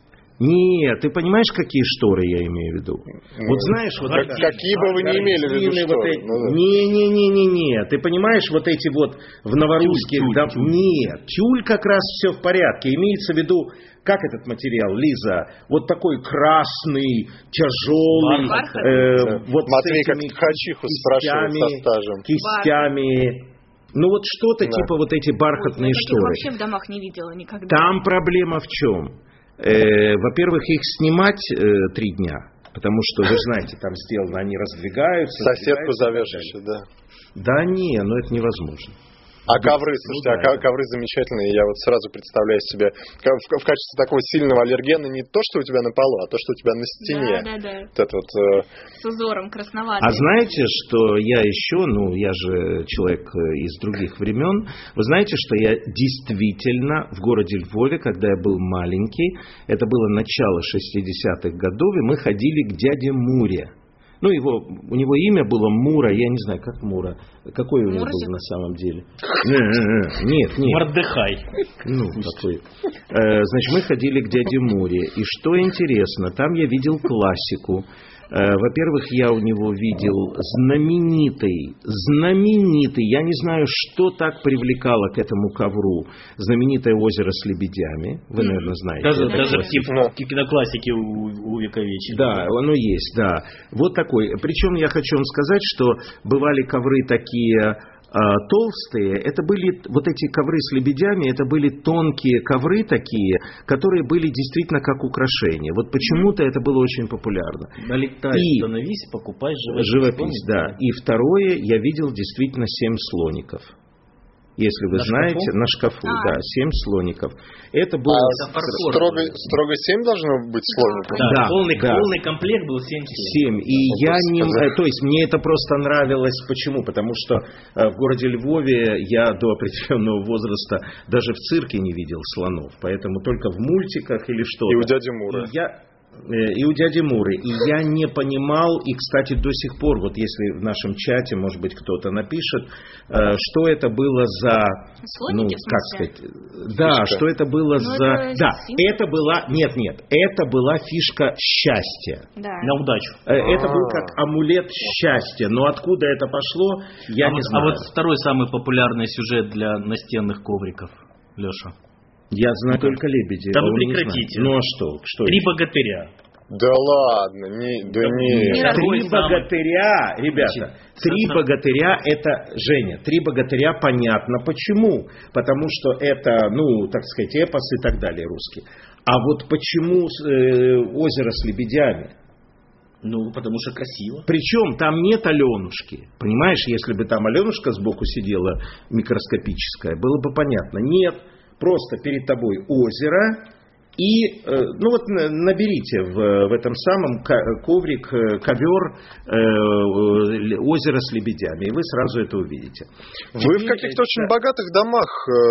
Speaker 1: Нет, ты понимаешь, какие шторы я имею в виду?
Speaker 3: Ну,
Speaker 1: вот знаешь, вот
Speaker 3: как,
Speaker 1: эти,
Speaker 3: какие бы вы ни имели в виду
Speaker 1: вот эти, ну, не, не, не, не, не. Ты понимаешь, вот эти вот в новорусских, тюль, да, тюль. Нет, тюль как раз все в порядке. Имеется в виду, как этот материал, Лиза, вот такой красный, тяжелый, э, вот
Speaker 3: Матвей,
Speaker 1: с этими
Speaker 3: как ткачиху спрашивает со стажем.
Speaker 1: Кистями. Ну вот что-то да. типа вот эти бархатные
Speaker 4: Ой,
Speaker 1: шторы.
Speaker 4: Я вообще в домах не видела никогда.
Speaker 1: Там проблема в чем? Э, во-первых, их снимать э, три дня, потому что, вы знаете, там сделано, они раздвигаются.
Speaker 3: Соседку завяжешь, да.
Speaker 1: Да не, ну это невозможно.
Speaker 3: А ковры, слушайте, ну, да, а ковры замечательные. Я вот сразу представляю себе в, в качестве такого сильного аллергена не то, что у тебя на полу, а то, что у тебя на стене.
Speaker 4: Да, да, да.
Speaker 3: Вот это вот, э...
Speaker 4: С узором красноватым.
Speaker 1: А знаете, что я еще, ну, я же человек из других времен, вы знаете, что я действительно в городе Львове, когда я был маленький, это было начало шестидесятых годов, и мы ходили к дяде Муре. Ну, его, у него имя было Мура, я не знаю, как Мура. Какой у него был на самом деле? Нет, нет.
Speaker 2: Мордехай.
Speaker 1: Ну, такой. Значит, мы ходили к дяде Муре. И что интересно, там я видел классику. Во-первых, я у него видел знаменитый, знаменитый, я не знаю, что так привлекало к этому ковру, знаменитое озеро с лебедями. Вы, наверное, знаете.
Speaker 2: Даже, даже в киноклассике увековечено.
Speaker 1: Да, оно есть, да. Вот такой. Причем я хочу вам сказать, что бывали ковры такие... толстые, это были вот эти ковры с лебедями, это были тонкие ковры такие, которые были действительно как украшения. Вот почему-то это было очень популярно.
Speaker 2: Налетай,
Speaker 1: и
Speaker 2: становись, покупай живопись.
Speaker 1: Живопись, да. И второе, я видел действительно семь слоников. Если вы
Speaker 2: на
Speaker 1: знаете,
Speaker 2: шкафу?
Speaker 1: на шкафу, а. да, семь слоников. Это было...
Speaker 3: А строго, строго семь должно быть слоников?
Speaker 2: Да,
Speaker 1: да,
Speaker 2: полный,
Speaker 1: да.
Speaker 2: полный комплект был семь.
Speaker 1: семь. И я не... То есть мне это просто нравилось. Почему? Потому что в городе Львове я до определенного возраста даже в цирке не видел слонов. Поэтому только в мультиках или что-то.
Speaker 3: И у дяди Муры.
Speaker 1: И я... И у дяди Муры. И я не понимал, и, кстати, до сих пор, вот если в нашем чате, может быть, кто-то напишет, что это было за...
Speaker 4: Слоники,
Speaker 1: ну,
Speaker 4: в
Speaker 1: как
Speaker 4: смысле?
Speaker 1: сказать? Да,
Speaker 3: фишка.
Speaker 1: что это было
Speaker 4: ну,
Speaker 1: за...
Speaker 4: Это
Speaker 1: да,
Speaker 4: символ.
Speaker 1: это была... Нет, нет, это была фишка счастья.
Speaker 4: Да.
Speaker 2: На удачу.
Speaker 1: Это был как амулет счастья. Но откуда это пошло, я
Speaker 2: а
Speaker 1: не
Speaker 2: вот,
Speaker 1: знаю.
Speaker 2: А вот второй самый популярный сюжет для настенных ковриков, Леша.
Speaker 1: Я знаю ну, только лебеди.
Speaker 2: Да
Speaker 1: а
Speaker 2: вы
Speaker 1: вы
Speaker 2: прекратите.
Speaker 1: Ну а что? что
Speaker 2: Три
Speaker 1: еще?
Speaker 2: богатыря.
Speaker 3: Да ладно, не, да не.
Speaker 1: Три богатыря, ребята,
Speaker 2: Значит,
Speaker 1: три богатыря это, Женя, три богатыря понятно почему. Потому что это, ну, так сказать, эпос и так далее русский. А вот почему э, озеро с лебедями?
Speaker 2: Ну, потому что красиво.
Speaker 1: Причем там нет Аленушки. Понимаешь, если бы там Аленушка сбоку сидела микроскопическая, было бы понятно. Нет, просто перед тобой озеро. И, ну вот, наберите в, в этом самом коврик, ковер, э, озеро с лебедями, и вы сразу это увидите.
Speaker 3: Вы
Speaker 1: Теперь,
Speaker 3: в каких-то
Speaker 1: да.
Speaker 3: очень богатых домах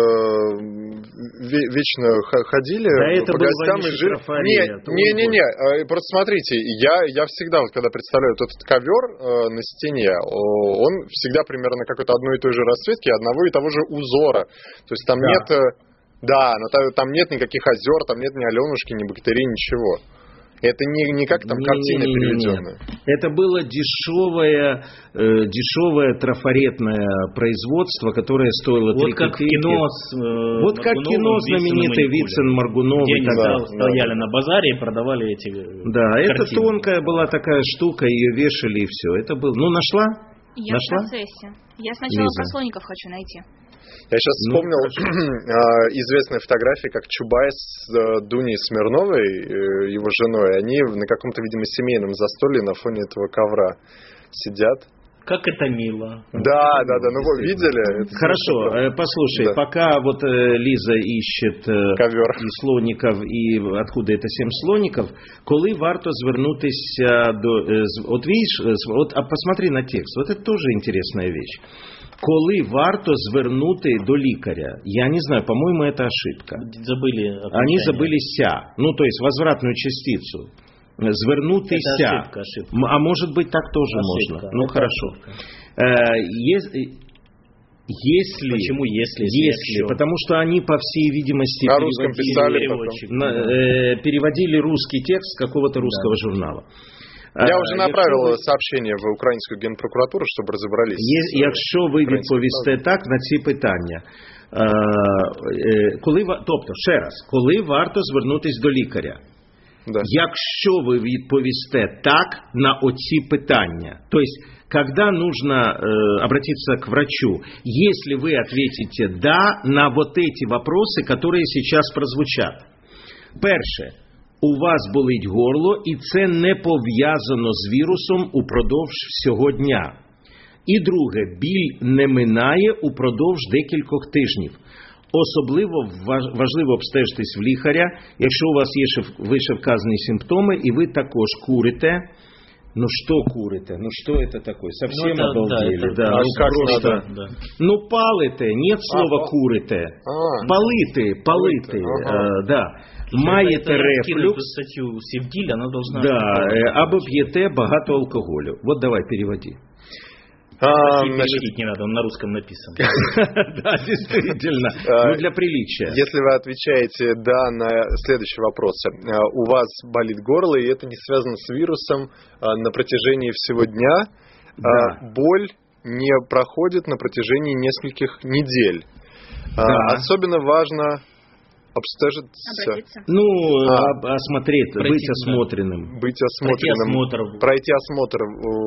Speaker 3: э, вечно ходили
Speaker 1: Да, это
Speaker 3: по
Speaker 1: был
Speaker 3: гостям и жили.
Speaker 1: Трафарет,
Speaker 3: Не, не, не, не, просто смотрите, я, я всегда, вот, когда представляю вот этот ковер э, на стене, он всегда примерно какой-то одной и той же расцветки, одного и того же узора. То есть там да. нет... Да, но там, там нет никаких озер, там нет ни Аленушки, ни богатырей, ничего. Это не, не как там картины переведенные.
Speaker 1: Это было дешевое, э, дешевое трафаретное производство, которое стоило
Speaker 2: вот
Speaker 1: три
Speaker 2: как
Speaker 1: копейки.
Speaker 2: кино с э,
Speaker 1: Вот как кино знаменитый Вицин, Моргунов.
Speaker 2: Где они
Speaker 1: да,
Speaker 2: стояли
Speaker 1: да.
Speaker 2: на базаре и продавали эти
Speaker 1: Да,
Speaker 2: картины.
Speaker 1: это тонкая была такая штука, ее вешали и все. Это было. Ну, нашла?
Speaker 4: Я
Speaker 1: нашла?
Speaker 4: в процессе. Я сначала
Speaker 1: Лиза.
Speaker 4: про слоников хочу найти.
Speaker 3: Я сейчас вспомнил ну, известные фотографии, как Чубайс с Дуней Смирновой, его женой, они на каком-то, видимо, семейном застолье на фоне этого ковра сидят.
Speaker 2: Как это мило.
Speaker 3: Да, да, да, ну вы видели?
Speaker 1: Хорошо, э, послушай, да. Пока вот э, Лиза ищет э,
Speaker 3: ковер
Speaker 1: і слоніків, і откуда это семь слоников, коли варто звернутися до... Э, вот видишь, вот, а посмотри на текст, вот это тоже интересная вещь. Коли варто звернути до лікаря? Я не знаю, по-моему, это ошибка.
Speaker 2: Забыли
Speaker 1: Они забыли ся, ну то есть возвратную частицу. Звернутися.
Speaker 2: Это ошибка, ошибка.
Speaker 1: А может быть, так тоже
Speaker 2: ошибка.
Speaker 1: можно. Ну,
Speaker 2: это
Speaker 1: хорошо. Э, если, если...
Speaker 2: Почему если?
Speaker 1: Если, если потому что они, по всей видимости,
Speaker 3: на русском писали,
Speaker 1: на, э, переводили русский текст с какого-то русского да. журнала.
Speaker 3: Я вже направив якщо... сообщення в Українську генпрокуратуру, щоб розібрались.
Speaker 1: Є, якщо ви відповісте так на ці питання, е, е, коли, тобто, ще раз, коли варто звернутися до лікаря?
Speaker 3: Да.
Speaker 1: Якщо ви відповісте так на оці питання, то есть, когда нужно э, обратиться к врачу, если вы ответите «да» на вот эти вопросы, которые сейчас прозвучат. Перше, у вас болить горло, і це не пов'язано з вірусом упродовж всього дня. І друге, біль не минає упродовж декількох тижнів. Особливо важливо обстежитись в лікаря, якщо у вас є вище вказані симптоми, і ви також курите. Ну что курите? Ну что это такое? Совсем ну, обалдели. Да, это, да.
Speaker 3: А
Speaker 1: Ну,
Speaker 3: как
Speaker 1: просто...
Speaker 3: надо?
Speaker 1: Да. Ну палите, нет слова а, курите.
Speaker 3: А,
Speaker 1: Палити, палити. Ага. А, да. Маєте рефлюкс.
Speaker 2: Статтю Сівділь, вона должна...
Speaker 1: Да, або п'єте багато алкоголю. Вот давай переводи.
Speaker 2: А, значит, не надо, он на русском написан.
Speaker 1: Да, действительно. Ну, для приличия.
Speaker 3: Если вы отвечаете «да» на следующий вопрос. У вас болит горло, и это не связано с вирусом на протяжении всего дня. Да. Боль не проходит на протяжении нескольких недель. Да. Особенно важно... Обстежиться.
Speaker 1: Ну, а, осмотреть, пройти, быть осмотренным.
Speaker 3: Быть осмотренным.
Speaker 2: Пройти осмотр.
Speaker 3: Пройти осмотр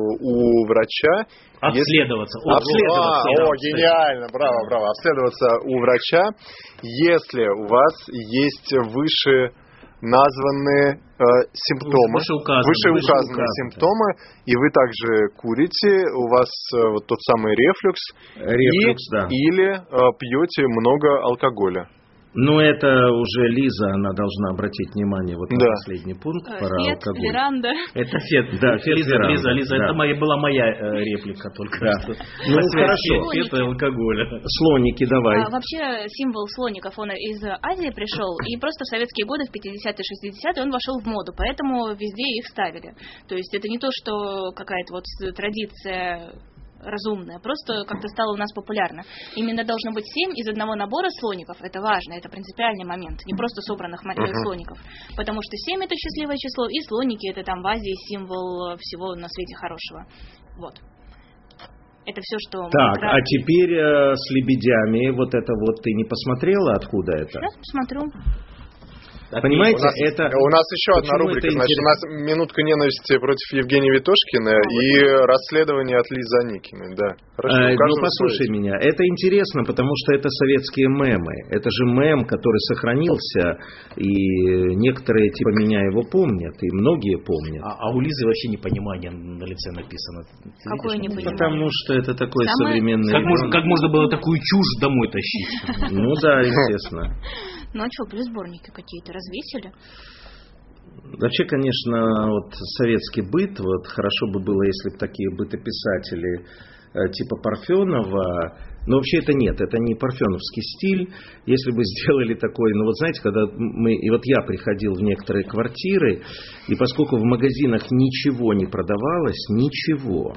Speaker 3: у врача.
Speaker 2: Обследоваться.
Speaker 3: Если... Обследоваться. А, о, гениально, браво, браво. Обследоваться у врача, если у вас есть выше названные э, симптомы,
Speaker 2: выше указаны,
Speaker 3: выше
Speaker 2: выше
Speaker 3: указанные
Speaker 2: указаны,
Speaker 3: симптомы, и вы также курите, у вас э, вот тот самый рефлюкс,
Speaker 1: рефлюкс
Speaker 3: и,
Speaker 1: да.
Speaker 3: или э, пьете много алкоголя.
Speaker 1: Ну, это уже Лиза, она должна обратить внимание вот на
Speaker 3: да.
Speaker 1: последний пункт
Speaker 4: а,
Speaker 1: про
Speaker 4: фет,
Speaker 1: алкоголь.
Speaker 4: веранда.
Speaker 1: Это фет, да, фет,
Speaker 2: Лиза,
Speaker 1: веранда.
Speaker 2: Лиза, Лиза,
Speaker 1: да.
Speaker 2: это моя, была моя э, реплика только
Speaker 1: да.
Speaker 2: что.
Speaker 1: Ну, хорошо.
Speaker 2: Фет и алкоголя.
Speaker 1: Слоники, давай.
Speaker 4: А, вообще, символ слоников, он из Азии пришел, и просто в советские годы, в пятидесятые, шестидесятые, он вошел в моду, поэтому везде их ставили. То есть это не то, что какая-то вот традиция... разумная, просто как-то стало у нас популярно. Именно должно быть семь из одного набора слоников, это важно, это принципиальный момент, не просто собранных uh-huh. слоников, потому что семь это счастливое число, и слоники это там в Азии символ всего на свете хорошего. Вот. Это все, что...
Speaker 1: Так, а теперь э, с лебедями, вот это вот ты не посмотрела, откуда это?
Speaker 4: Сейчас посмотрю.
Speaker 1: Понимаете,
Speaker 3: у нас,
Speaker 1: это...
Speaker 3: У нас еще одна рубрика, значит, у нас минутка ненависти против Евгения Витошкина и расследование от Лизы Аникиной, да. Хорошо,
Speaker 1: а, ну, послушай свои. Меня, это интересно, потому что это советские мемы. Это же мем, который сохранился, и некоторые типа меня его помнят, и многие помнят.
Speaker 2: А, а у Лизы вообще непонимание на лице написано.
Speaker 4: Какое непонимание?
Speaker 1: Потому что это такой
Speaker 4: Самое...
Speaker 1: современный...
Speaker 2: Как можно, как можно было такую чушь домой тащить?
Speaker 1: Ну да, естественно.
Speaker 4: Ну а что, плюс сборники какие-то развесили?
Speaker 1: Вообще, конечно, вот советский быт, вот хорошо бы было, если бы такие бытописатели э, типа Парфенова, но вообще это нет, это не парфеновский стиль. Если бы сделали такой, ну вот знаете, когда мы, и вот я приходил в некоторые квартиры, и поскольку в магазинах ничего не продавалось, ничего,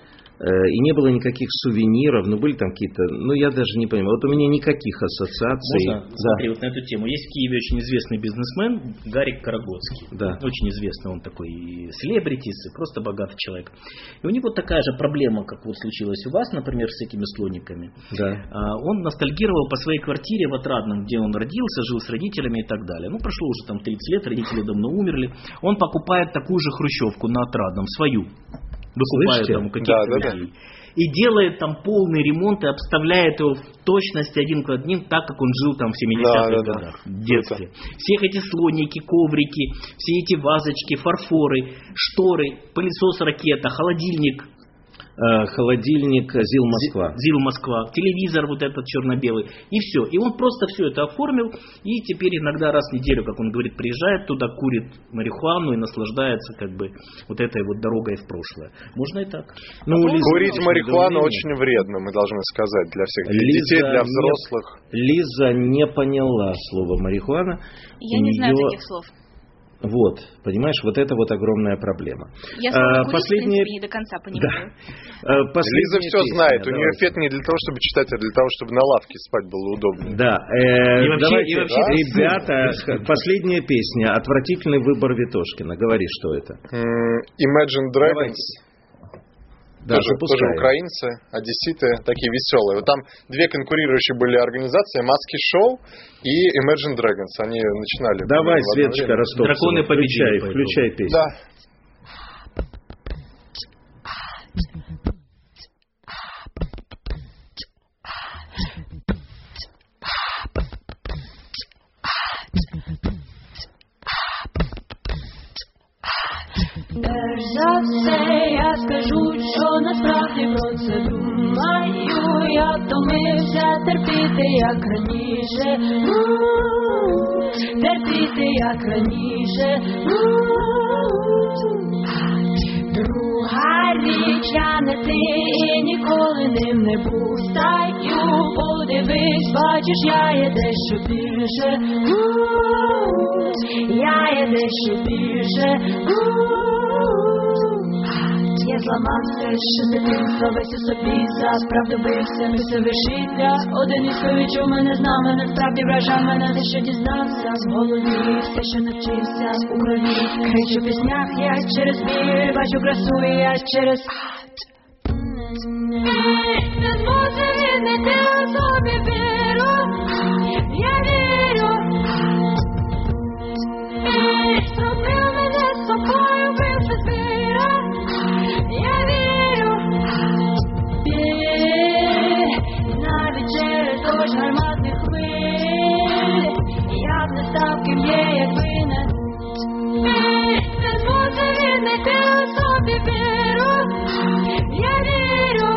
Speaker 1: и не было никаких сувениров, но были там какие-то, ну я даже не понимаю, вот у меня никаких ассоциаций.
Speaker 2: Можно? Да. Смотри, вот на эту тему. Есть в Киеве очень известный бизнесмен Гарик Карагодский.
Speaker 1: Да.
Speaker 2: Очень известный, он такой селебритис, просто богатый человек. И у него такая же проблема, как вот случилось у вас, например, с этими слониками.
Speaker 1: Да.
Speaker 2: Он ностальгировал по своей квартире в Отрадном, где он родился, жил с родителями и так далее. Ну, прошло уже там тридцать лет, родители давно умерли. Он покупает такую же хрущевку на Отрадном, свою. Выкупает там каких-то
Speaker 3: да,
Speaker 2: людей.
Speaker 3: Да, да.
Speaker 2: и делает там полный ремонт и обставляет его в точности один к одним, так как он жил там в семидесятых
Speaker 3: да, да,
Speaker 2: годах,
Speaker 3: да.
Speaker 2: в детстве. Всех эти слоники, коврики, все эти вазочки, фарфоры, шторы, пылесос-ракета, холодильник.
Speaker 1: Холодильник ЗИЛ Москва.
Speaker 2: ЗИЛ Москва, телевизор вот этот черно-белый. И все. И он просто все это оформил. И теперь иногда раз в неделю, как он говорит, приезжает туда, курит марихуану и наслаждается как бы вот этой вот дорогой в прошлое. Можно и так.
Speaker 3: Ну, Лиза, курить марихуану очень вредно, мы должны сказать, для всех. Для
Speaker 1: Лиза
Speaker 3: детей, для
Speaker 1: не,
Speaker 3: взрослых.
Speaker 1: Лиза не поняла слово марихуана.
Speaker 4: Я
Speaker 1: У
Speaker 4: не
Speaker 1: нее...
Speaker 4: знаю таких слов.
Speaker 1: Вот, понимаешь, вот это вот огромная проблема.
Speaker 4: Я слово
Speaker 1: а,
Speaker 4: курить,
Speaker 1: последние...
Speaker 4: в принципе, не до конца понимаю.
Speaker 1: Да. А,
Speaker 3: Лиза все
Speaker 1: песня,
Speaker 3: знает.
Speaker 1: давайте.
Speaker 3: У нее эффект не для того, чтобы читать, а для того, чтобы на лавке спать было удобно.
Speaker 1: Да. Э,
Speaker 2: И вообще-
Speaker 1: давайте,
Speaker 2: и вообще-
Speaker 1: ребята, последняя песня. Отвратительный выбор Ветошкина. Говори, что это.
Speaker 3: М, Imagine Dragons.
Speaker 1: Давайте. Да,
Speaker 3: Тоже, тоже
Speaker 1: запускаем.
Speaker 3: украинцы, одесситы, такие веселые. Вот там две конкурирующие были организации, Маски Шоу и Imagine Dragons. Они начинали.
Speaker 1: Давай,
Speaker 3: в одно
Speaker 1: Светочка
Speaker 3: время.
Speaker 1: Ростовцева,
Speaker 2: Драконы победили,
Speaker 1: включай, включай песню.
Speaker 3: Да.
Speaker 7: Перш за все я скажу, що насправді про це думаю. Я втомився терпіти, як раніше, У-у-у. терпіти, як раніше. У-у-у. Друга річ, я не ти і ніколи ним не бустаю. Подивись, бачиш, я є дещо більше, У-у-у. я є дещо більше. У-у-у. Я зламався, що з дитинства весь у собі за правду бився, писав вишився. Один із відчув мене знав, мене справді вражав мене, те, що дізнався в голові, все, що навчився у крові. Кричу в піснях, я через біль, бачу красу, і я через не зможе віднайти у собі віру, я вірю. Зробив мене з собою, бивши звіра, я вірю. Навіть через дощ гарматних хвиль я б не став, ким є, якби не не зможе віднайти у собі віру, я вірю.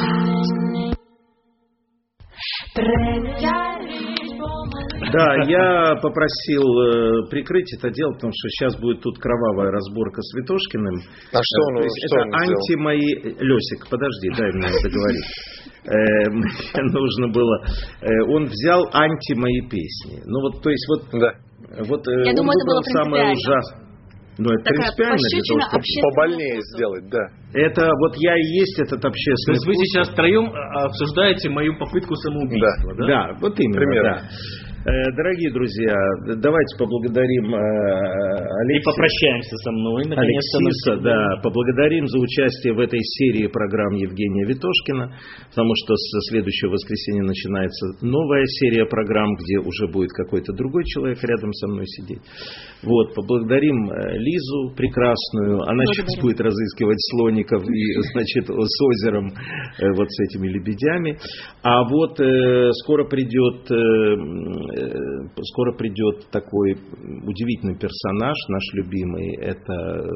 Speaker 7: Третя річ помилка.
Speaker 1: Да, я попросил э, прикрыть это дело, потому что сейчас будет тут кровавая разборка с Ветошкиным.
Speaker 3: А что он,
Speaker 1: То есть
Speaker 3: что
Speaker 1: это
Speaker 3: он
Speaker 1: анти
Speaker 3: сделал?
Speaker 1: мои... Лесик, подожди, дай мне договорить. Э, Мне нужно было... э, Он взял анти мои песни. Ну вот, то есть вот...
Speaker 3: Да.
Speaker 1: вот э,
Speaker 4: Я
Speaker 1: он
Speaker 4: думаю, это
Speaker 1: выбрал
Speaker 4: было
Speaker 1: самое
Speaker 4: принципиально.
Speaker 1: ужасное. Ну, это
Speaker 4: Такая
Speaker 1: принципиально для того,
Speaker 4: пощечина
Speaker 1: чтобы...
Speaker 4: общественному
Speaker 3: Побольнее
Speaker 4: вкусу.
Speaker 3: сделать, да.
Speaker 1: Это вот я и есть этот
Speaker 2: То
Speaker 1: общественный
Speaker 2: есть вы
Speaker 1: вкус.
Speaker 2: сейчас втроем обсуждаете мою попытку самоубийства, да?
Speaker 1: Да, вот именно,
Speaker 3: Примерно.
Speaker 1: да. Э, Дорогие друзья, давайте поблагодарим э, Алексея.
Speaker 2: И попрощаемся со мной, наконец-то.
Speaker 1: Алексиса, да, поблагодарим за участие в этой серии программ Евгения Ветошкина, потому что с следующего воскресенья начинается новая серия программ, где уже будет какой-то другой человек рядом со мной сидеть. Вот, поблагодарим э, Лизу прекрасную, она
Speaker 4: Благодарю.
Speaker 1: сейчас будет разыскивать слоников и, значит, с озером, э, вот с этими лебедями. А вот э, скоро придет... Э, Скоро придет такой удивительный персонаж, наш любимый, это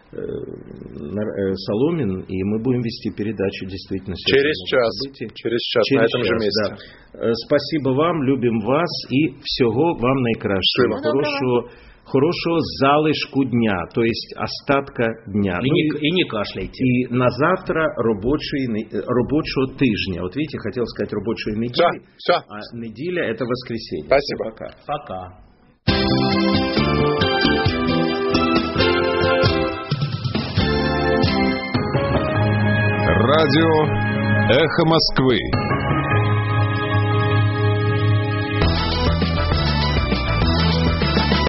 Speaker 1: Соломин, и мы будем вести передачу действительно.
Speaker 3: Через час,
Speaker 1: событий.
Speaker 3: через час
Speaker 1: Через
Speaker 3: на этом же
Speaker 1: час,
Speaker 3: месте.
Speaker 1: да. Спасибо вам, любим вас и всего вам наикращего.
Speaker 3: Всего
Speaker 1: Хорошего, хорошего залишку дня, то есть остатка дня.
Speaker 2: И,
Speaker 1: Ну,
Speaker 2: не, и не кашляйте.
Speaker 1: и на завтра робочий, робочего тижня. Вот видите, хотел сказать робочей недели,
Speaker 3: Все, все.
Speaker 1: а неделя это воскресенье.
Speaker 3: Спасибо.
Speaker 1: Всё, пока.
Speaker 2: Пока.
Speaker 8: Радио «Эхо Москвы».